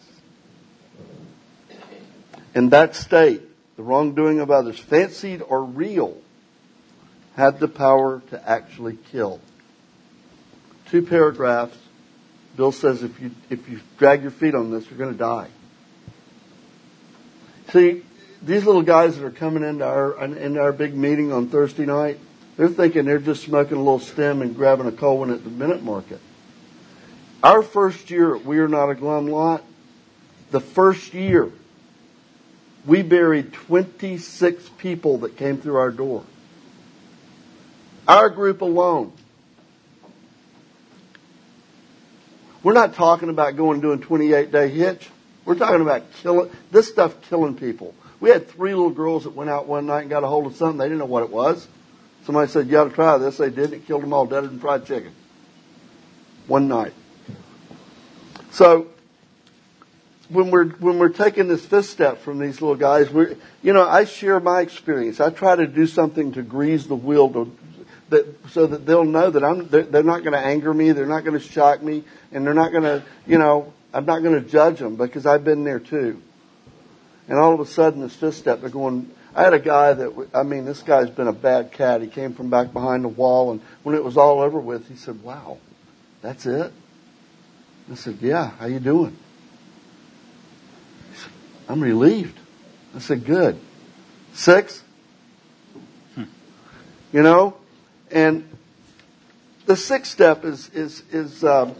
In that state, the wrongdoing of others, fancied or real, had the power to actually kill. Two paragraphs. Bill says if you if you drag your feet on this, you're going to die. See, these little guys that are coming into our into our big meeting on Thursday night, they're thinking they're just smoking a little stem and grabbing a cold one at the minute market. Our first year at We Are Not a Glum Lot, the first year, we buried twenty-six people that came through our door. Our group alone. We're not talking about going and doing twenty-eight day hitch. We're talking about killing, this stuff killing people. We had three little girls that went out one night and got a hold of something. They didn't know what it was. Somebody said, you ought to try this. They did. It killed them all dead than fried chicken. One night. So, when we're, when we're taking this fifth step from these little guys, we're, you know, I share my experience. I try to do something to grease the wheel to, that, so that they'll know that I'm, they're, they're not going to anger me. They're not going to shock me. And they're not going to, you know, I'm not going to judge them because I've been there too. And all of a sudden, this fifth step, they're going, I had a guy that, I mean, this guy's been a bad cat. He came from back behind the wall, and when it was all over with, he said, wow, that's it? I said, yeah, how you doing? He said, I'm relieved. I said, good. Six? Hmm. You know? And the sixth step is, is, is, um,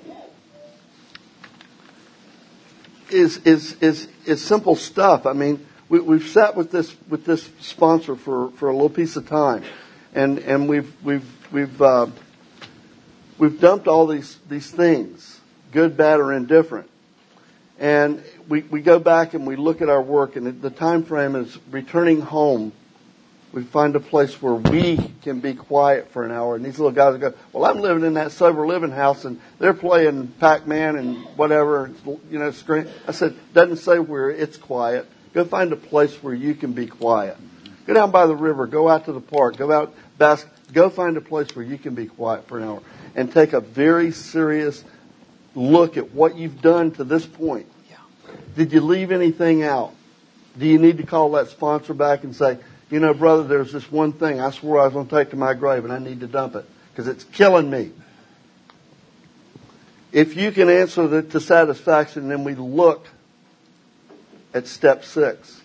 Is, is is is simple stuff. I mean, we, we've sat with this with this sponsor for, for a little piece of time, and and we've we've we've uh, we've dumped all these these things, good, bad, or indifferent, and we we go back and we look at our work, and the, the time frame is returning home. We find a place where we can be quiet for an hour. And these little guys go, well, I'm living in that sober living house, and they're playing Pac-Man and whatever, you know, screen. I said, doesn't say where it's quiet. Go find a place where you can be quiet. Go down by the river. Go out to the park. Go out, bask. Go find a place where you can be quiet for an hour. And take a very serious look at what you've done to this point. Yeah. Did you leave anything out? Do you need to call that sponsor back and say, you know, brother, there's this one thing I swore I was going to take to my grave, and I need to dump it because it's killing me. If you can answer that to satisfaction, then we look at step six.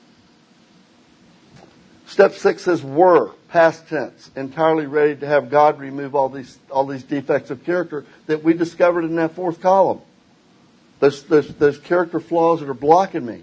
Step six says were, past tense, entirely ready to have God remove all these all these defects of character that we discovered in that fourth column. Those, those, those character flaws that are blocking me.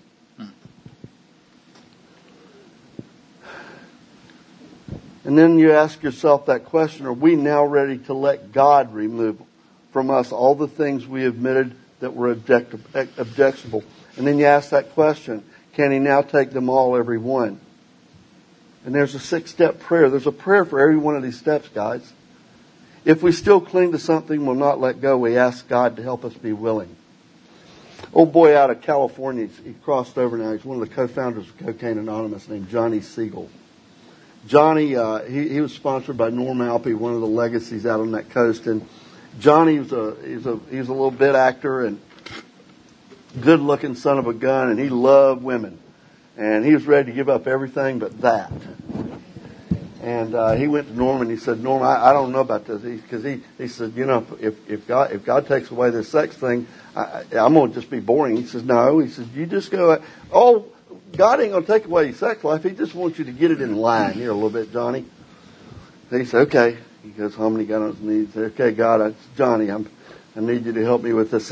And then you ask yourself that question, are we now ready to let God remove from us all the things we admitted that were objectionable? And then you ask that question, can He now take them all, every one? And there's a six-step prayer. There's a prayer for every one of these steps, guys. If we still cling to something, we'll not let go. We ask God to help us be willing. Old boy out of California, he crossed over now. He's one of the co-founders of Cocaine Anonymous named Johnny Siegel. Johnny, uh, he, he was sponsored by Norm Alpe, one of the legacies out on that coast. And Johnny was a, he's a, he was a little bit actor and good looking son of a gun, and he loved women. And he was ready to give up everything but that. And uh, he went to Norm and he said, Norm, I, I don't know about this. Because he, he, he said, you know, if, if God if God takes away this sex thing, I, I'm going to just be boring. He says, no. He says, you just go, oh, God ain't going to take away your sex life. He just wants you to get it in line here a little bit, Johnny. So he said, okay. He goes home and he got on his knees. He said, okay, God, I, Johnny, I'm, I need you to help me with this.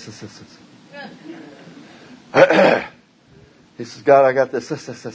He says, God, I got this.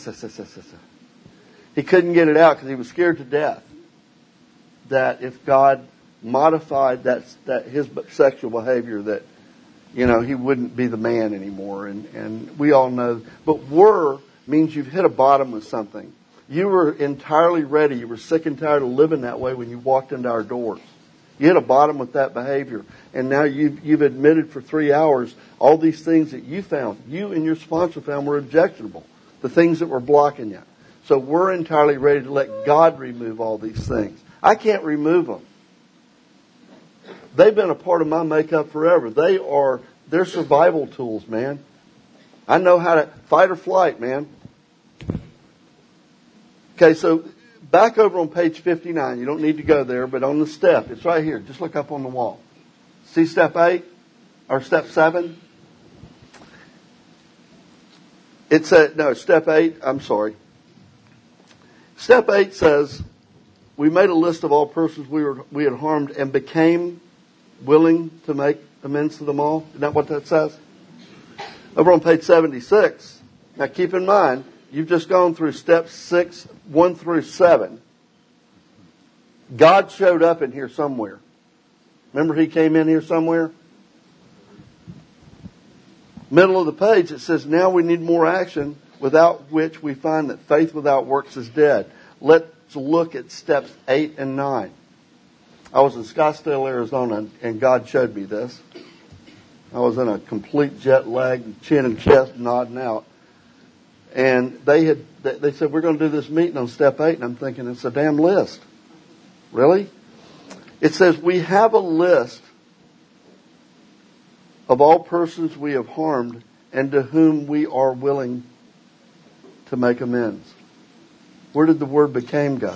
He couldn't get it out because he was scared to death that if God modified that, that his sexual behavior, that, you know, he wouldn't be the man anymore. And, and we all know. But were means you've hit a bottom with something. You were entirely ready. You were sick and tired of living that way when you walked into our doors. You hit a bottom with that behavior. And now you've, you've admitted for three hours all these things that you found, you and your sponsor found were objectionable. The things that were blocking you. So we're entirely ready to let God remove all these things. I can't remove them. They've been a part of my makeup forever. They are, they're survival tools, man. I know how to fight or flight, man. Okay, so back over on page fifty-nine. You don't need to go there, but on the step, it's right here. Just look up on the wall. See step eight or step seven? It said, no, step eight, I'm sorry. Step eight says, we made a list of all persons we were we had harmed and became willing to make amends to them all. Isn't that what that says? Over on page seventy-six, now keep in mind, you've just gone through steps six, one through seven. God showed up in here somewhere. Remember he came in here somewhere? Middle of the page, it says, now we need more action, without which we find that faith without works is dead. Let's look at steps eight and nine. I was in Scottsdale, Arizona, and God showed me this. I was in a complete jet lag, chin and chest nodding out. And they had, they said, we're going to do this meeting on step eight. And I'm thinking, it's a damn list. Really? It says, we have a list of all persons we have harmed and to whom we are willing to make amends. Where did the word became go?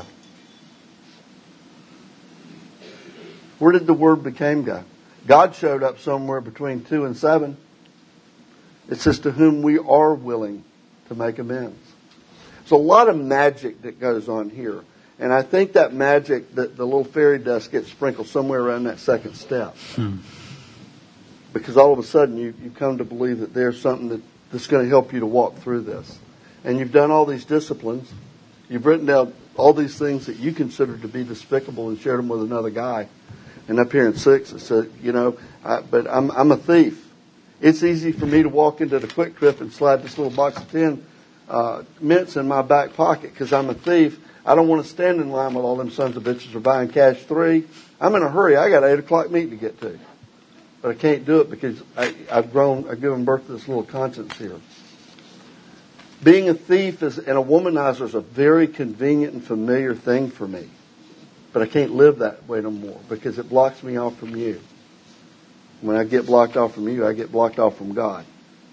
Where did the word became go? God showed up somewhere between two and seven. It says to whom we are willing to make amends. There's a lot of magic that goes on here. And I think that magic, that the little fairy dust gets sprinkled somewhere around that second step. Hmm. Because all of a sudden you, you come to believe that there's something that, that's going to help you to walk through this. And you've done all these disciplines. You've written down all these things that you consider to be despicable and shared them with another guy. And up here in six, it said, you know, I, but I'm, I'm a thief. It's easy for me to walk into the Quick Trip and slide this little box of tin uh, mints in my back pocket because I'm a thief. I don't want to stand in line with all them sons of bitches who are buying cash three. I'm in a hurry. I got an eight o'clock meeting to get to. But I can't do it because I, I've grown, I've given birth to this little conscience here. Being a thief is, and a womanizer is a very convenient and familiar thing for me. But I can't live that way no more because it blocks me off from you. When I get blocked off from you, I get blocked off from God.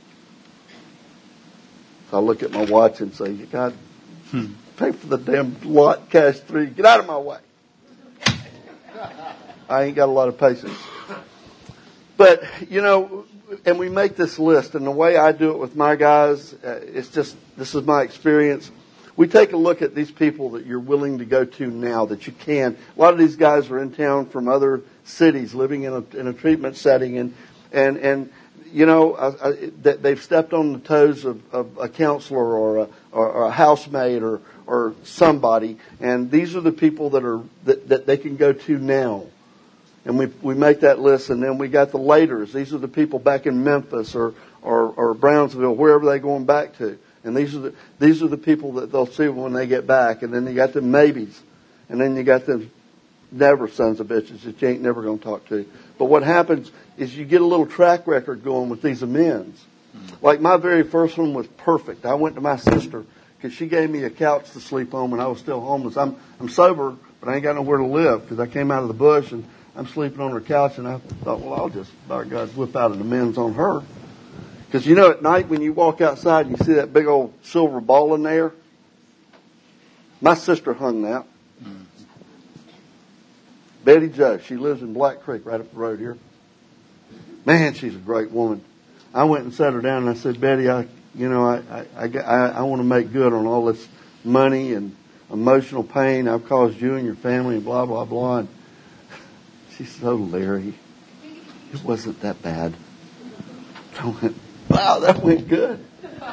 So I look at my watch and say, God, hmm. pay for the damn lot cash three. Get out of my way. I ain't got a lot of patience. But, you know, and we make this list, and the way I do it with my guys, uh, it's just, this is my experience. We take a look at these people that you're willing to go to now, that you can. A lot of these guys are in town from other cities, living in a, in a treatment setting, and, and, and you know, I, I, they've stepped on the toes of, of a counselor or a, or, or a housemaid or, or somebody, and these are the people that are, that, that they can go to now. And we we make that list, and then we got the laters. These are the people back in Memphis or, or, or Brownsville, wherever they're going back to. And these are the these are the people that they'll see when they get back. And then you got the maybes, and then you got the never sons of bitches that you ain't never going to talk to. But what happens is you get a little track record going with these amends. Like my very first one was perfect. I went to my sister because she gave me a couch to sleep on when I was still homeless. I'm I'm sober, but I ain't got nowhere to live because I came out of the bush and I'm sleeping on her couch. And I thought, well, I'll just, by God, whip out an amends on her. Because, you know, at night when you walk outside and you see that big old silver ball in there, my sister hung that. Mm. Betty Jo, she lives in Black Creek right up the road here. Man, she's a great woman. I went and sat her down and I said, Betty, I, you know, I, I, I, I want to make good on all this money and emotional pain I've caused you and your family and blah, blah, blah. And she said, oh, Larry, it wasn't that bad. I went, wow, that went good.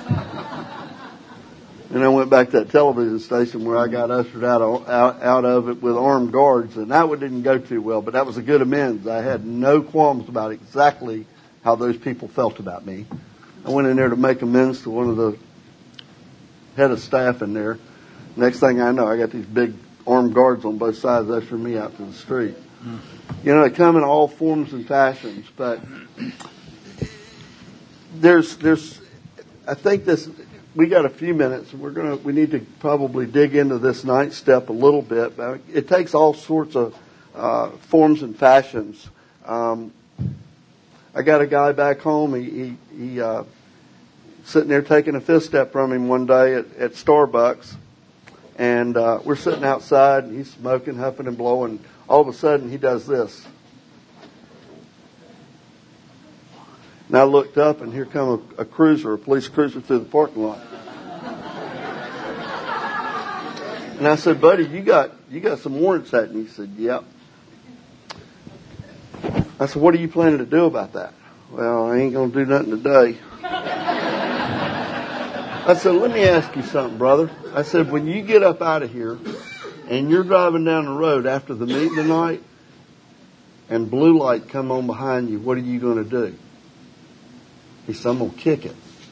And I went back to that television station where I got ushered out of, out, out of it with armed guards, and that one didn't go too well, but that was a good amends. I had no qualms about exactly how those people felt about me. I went in there to make amends to one of the head of staff in there. Next thing I know, I got these big armed guards on both sides ushering me out to the street. Mm. You know, they come in all forms and fashions, but there's, there's, I think this, we got a few minutes, and we're gonna, we need to probably dig into this ninth step a little bit. But it takes all sorts of uh, forms and fashions. Um, I got a guy back home. He, he, he uh, sitting there taking a fifth step from him one day at, at Starbucks, and uh, we're sitting outside, and he's smoking, huffing, and blowing. All of a sudden, he does this. And I looked up, and here come a, a cruiser, a police cruiser, through the parking lot. And I said, buddy, you got you got some warrants out? And he said, yep. I said, what are you planning to do about that? Well, I ain't going to do nothing today. I said, let me ask you something, brother. I said, when you get up out of here and you're driving down the road after the meeting tonight and blue light come on behind you, what are you going to do? He said, I'm going to kick it.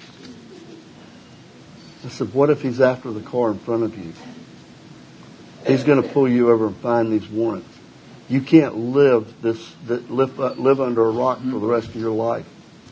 I said, what if he's after the car in front of you? He's going to pull you over and find these warrants. You can't live this, live, live under a rock for the rest of your life.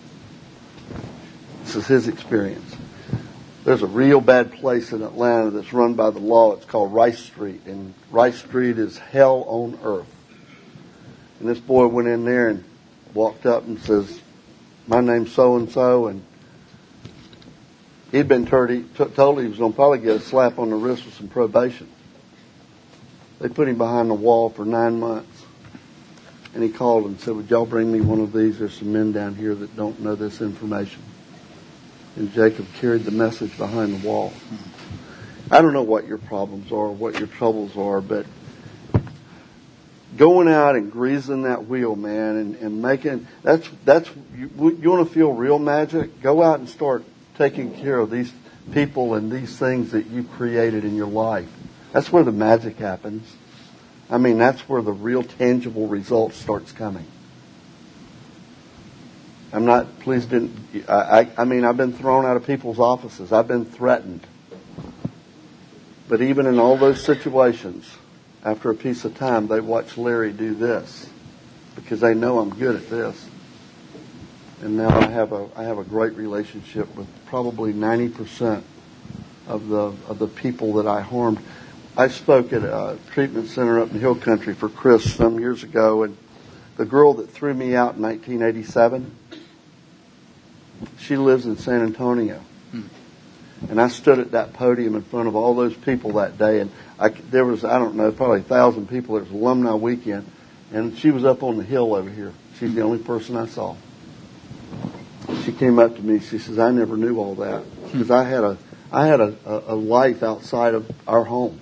This is his experience. There's a real bad place in Atlanta that's run by the law. It's called Rice Street. And Rice Street is hell on earth. And this boy went in there and walked up and says, my name's so-and-so. And he'd been told he, told he was going to probably get a slap on the wrist with some probation. They put him behind the wall for nine months. And he called and said, would y'all bring me one of these? There's some men down here that don't know this information. And Jacob carried the message behind the wall. I don't know what your problems are, what your troubles are, but going out and greasing that wheel, man, and, and making, that's, that's, you, you want to feel real magic? Go out and start taking care of these people and these things that you created in your life. That's where the magic happens. I mean, that's where the real tangible result starts coming. I'm not, please didn't, I, I, I mean, I've been thrown out of people's offices. I've been threatened. But even in all those situations, after a piece of time, they watch Larry do this because they know I'm good at this. And now I have a, I have a great relationship with probably ninety percent of the, of the people that I harmed. I spoke at a treatment center up in Hill Country for Chris some years ago, and the girl that threw me out in nineteen eighty-seven, she lives in San Antonio. Hmm. And I stood at that podium in front of all those people that day, and I, there was, I don't know, probably a thousand people. It was alumni weekend, and she was up on the hill over here. She's the only person I saw. She came up to me. She says, I never knew all that because I had a, I had a, a, a life outside of our home.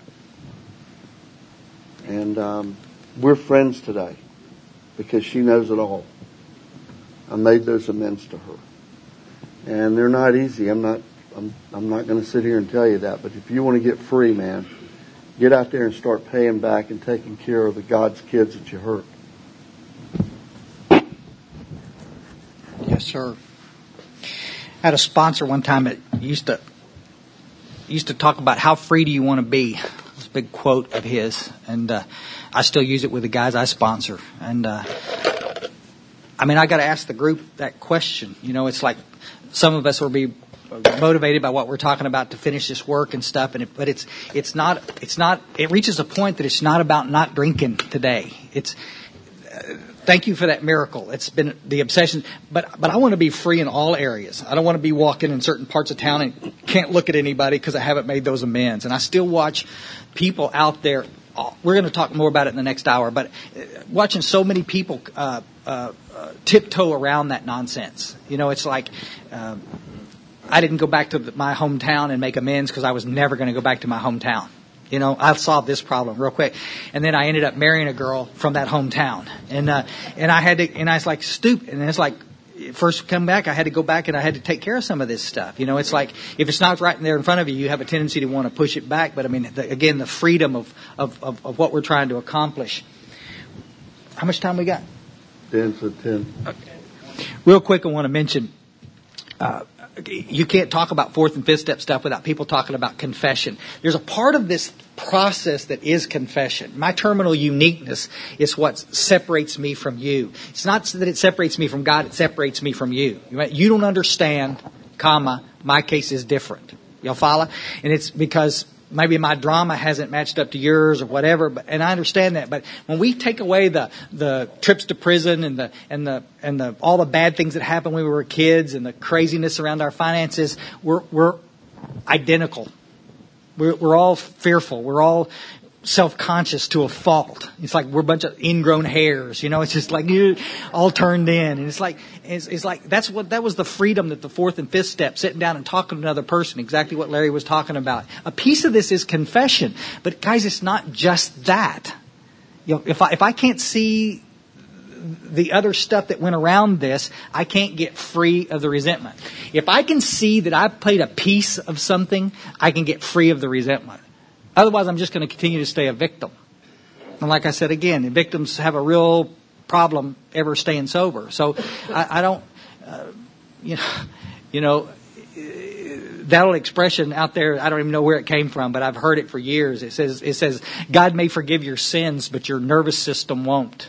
And um, we're friends today because she knows it all. I made those amends to her. And they're not easy. I'm not I'm I'm not going to sit here and tell you that. But if you want to get free, man, get out there and start paying back and taking care of the God's kids that you hurt. Yes, sir. I had a sponsor one time that used to used to talk about how free do you want to be. big quote of his, and uh, I still use it with the guys I sponsor. And uh, I mean, I got to ask the group that question. You know, it's like some of us will be motivated by what we're talking about to finish this work and stuff, and it, but it's it's not it's not it reaches a point that it's not about not drinking today. It's uh, thank you for that miracle. It's been the obsession, but but I want to be free in all areas. I don't want to be walking in certain parts of town and can't look at anybody because I haven't made those amends. And I still watch people out there. We're going to talk more about it in the next hour, but watching so many people uh, uh, uh, tiptoe around that nonsense. You know, it's like. Uh, I didn't go back to my hometown and make amends because I was never going to go back to my hometown. You know, I've solved this problem real quick. And then I ended up marrying a girl from that hometown. And, uh, and I had to, and I was like, stupid. And it's like, first come back, I had to go back and I had to take care of some of this stuff. You know, it's like, if it's not right there in front of you, you have a tendency to want to push it back. But I mean, the, again, the freedom of, of, of, of what we're trying to accomplish. How much time we got? ten for ten. Okay. Real quick, I want to mention, uh, you can't talk about fourth and fifth step stuff without people talking about confession. There's a part of this process that is confession. My terminal uniqueness is what separates me from you. It's not that it separates me from God, it separates me from you. You don't understand, comma, my case is different. Y'all follow? And it's because maybe my drama hasn't matched up to yours or whatever, but, and I understand that. But when we take away the, the trips to prison and the, and the, and the, all the bad things that happened when we were kids and the craziness around our finances, we're, we're identical. We're, we're all fearful. We're all self-conscious to a fault. It's like we're a bunch of ingrown hairs, you know, it's just like you all turned in. And it's like, it's, it's like, that's what, that was the freedom that the fourth and fifth step, sitting down and talking to another person, exactly what Larry was talking about. A piece of this is confession, but guys, it's not just that. You know, if I, if I can't see the other stuff that went around this, I can't get free of the resentment. If I can see that I played a piece of something, I can get free of the resentment. Otherwise, I'm just going to continue to stay a victim. And like I said again, victims have a real problem ever staying sober. So I, I don't, uh, you know, you know, that old expression out there, I don't even know where it came from, but I've heard it for years. It says, it says, God may forgive your sins, but your nervous system won't.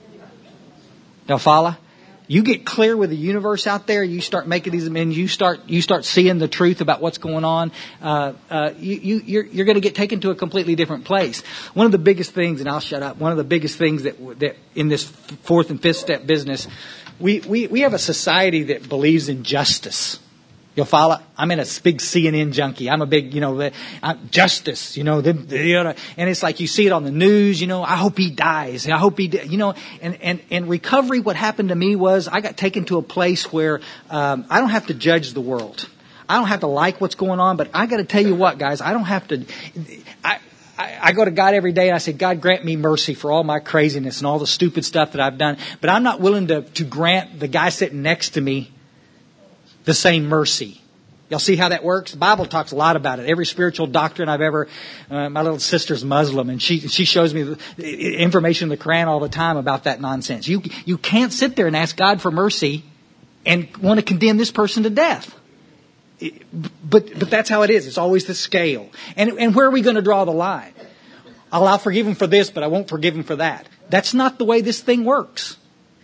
Y'all follow? You get clear with the universe out there. You start making these amends. You start you start seeing the truth about what's going on. Uh, uh, you, you you're, you're going to get taken to a completely different place. One of the biggest things, and I'll shut up. One of the biggest things that that in this fourth and fifth step business, we we we have a society that believes in justice. You'll follow? I'm in a big C N N junkie. I'm a big, you know, uh, justice, you know, the, the, uh, and it's like you see it on the news, you know, I hope he dies. I hope he, di-, you know, and, and, and recovery, what happened to me was I got taken to a place where, um, I don't have to judge the world. I don't have to like what's going on, but I got to tell you what, guys, I don't have to, I, I, I go to God every day and I say, God, grant me mercy for all my craziness and all the stupid stuff that I've done. But I'm not willing to, to grant the guy sitting next to me the same mercy. Y'all see how that works? The Bible talks a lot about it. Every spiritual doctrine I've ever, uh, my little sister's Muslim, and she she shows me the information in the Quran all the time about that nonsense. You you can't sit there and ask God for mercy and want to condemn this person to death. It, but but that's how it is. It's always the scale. And and where are we going to draw the line? I'll, I'll forgive him for this, but I won't forgive him for that. That's not the way this thing works.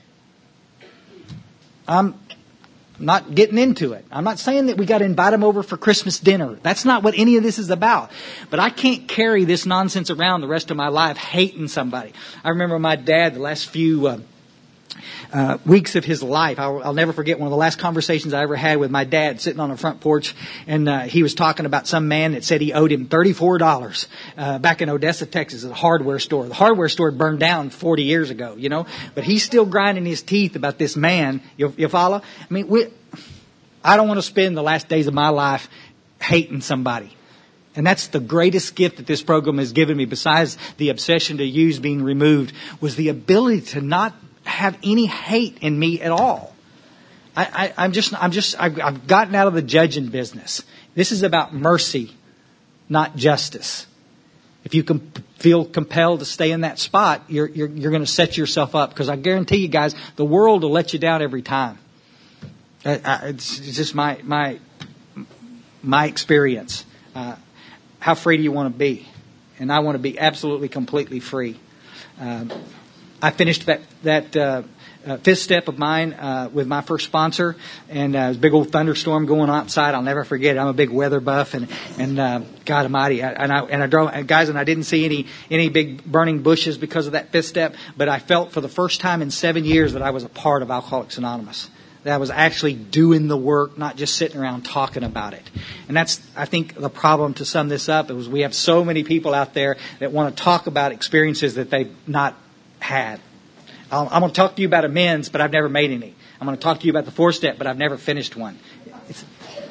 I'm not getting into it. I'm not saying that we got to invite them over for Christmas dinner. That's not what any of this is about. But I can't carry this nonsense around the rest of my life hating somebody. I remember my dad, the last few uh, uh, weeks of his life, I'll, I'll never forget one of the last conversations I ever had with my dad sitting on the front porch. And uh, he was talking about some man that said he owed him thirty-four dollars uh, back in Odessa, Texas, at a hardware store. The hardware store burned down forty years ago, you know. But he's still grinding his teeth about this man. You, you follow? I mean, we, I don't want to spend the last days of my life hating somebody. And that's the greatest gift that this program has given me, besides the obsession to use being removed, was the ability to not have any hate in me at all. I, I, I'm just, I'm just, I've, I've gotten out of the judging business. This is about mercy, not justice. If you can feel compelled to stay in that spot, you're, you're, you're going to set yourself up. Because I guarantee you guys, the world will let you down every time. I, I, it's, it's just my, my, my experience. Uh, how free do you want to be? and I want to be absolutely, completely free. Um, I finished that that uh, uh, fifth step of mine uh, with my first sponsor, and uh, it was a big old thunderstorm going outside. I'll never forget it. I'm a big weather buff, and and uh, God Almighty, I, and I and I drove, and guys, and I didn't see any any big burning bushes because of that fifth step, but I felt for the first time in seven years that I was a part of Alcoholics Anonymous. That I was actually doing the work, not just sitting around talking about it. And that's, I think, the problem, to sum this up, is we have so many people out there that want to talk about experiences that they've not had. I'm going to talk to you about amends, but I've never made any. I'm going to talk to you about the four-step, but I've never finished one. It's,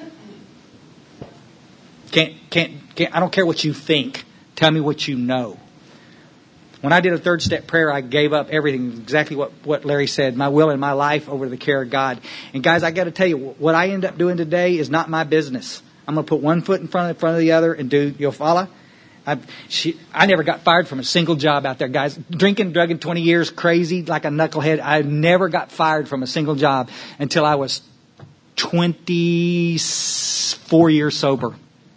can't, can't, can't, I don't care what you think. Tell me what you know. When I did a third step prayer, I gave up everything, exactly what, what Larry said, my will and my life over to the care of God. And guys, I got to tell you, what I end up doing today is not my business. I'm going to put one foot in front of, in front of the other and do, you'll follow? I, she, I never got fired from a single job out there, guys. Drinking, drugging twenty years, crazy, like a knucklehead. I never got fired from a single job until I was twenty-four years sober.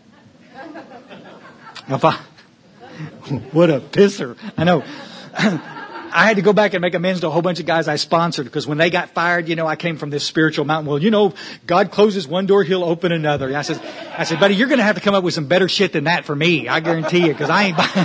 If I, what a pisser. I know. I had to go back and make amends to a whole bunch of guys I sponsored, because when they got fired, you know, I came from this spiritual mountain. Well, you know, God closes one door, He'll open another. And I said, I said, buddy, you're going to have to come up with some better shit than that for me. I guarantee you, because I ain't buying.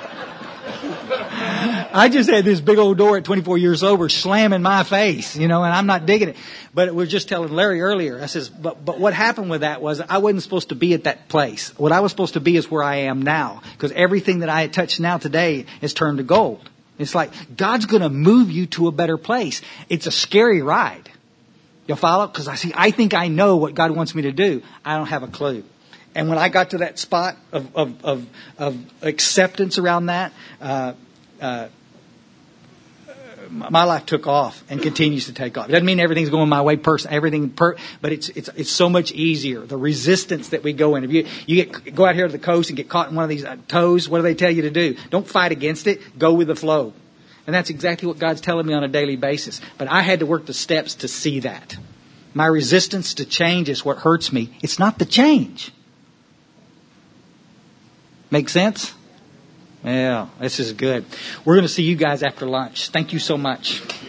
I just had this big old door at twenty-four years sober slam in my face, you know, and I'm not digging it. But we were just telling Larry earlier, I says, but, but what happened with that was I wasn't supposed to be at that place. What I was supposed to be is where I am now, because everything that I had touched now today is turned to gold. It's like God's going to move you to a better place. It's a scary ride. You'll follow? Because I see, I think I know what God wants me to do. I don't have a clue. And when I got to that spot of of of, of acceptance around that, uh, uh, my life took off and continues to take off. It doesn't mean everything's going my way, person, everything, per, but it's it's it's so much easier. The resistance that we go in. If you you get go out here to the coast and get caught in one of these toes, what do they tell you to do? Don't fight against it. Go with the flow. And that's exactly what God's telling me on a daily basis. But I had to work the steps to see that. My resistance to change is what hurts me. It's not the change. Make sense? Yeah, this is good. We're going to see you guys after lunch. Thank you so much.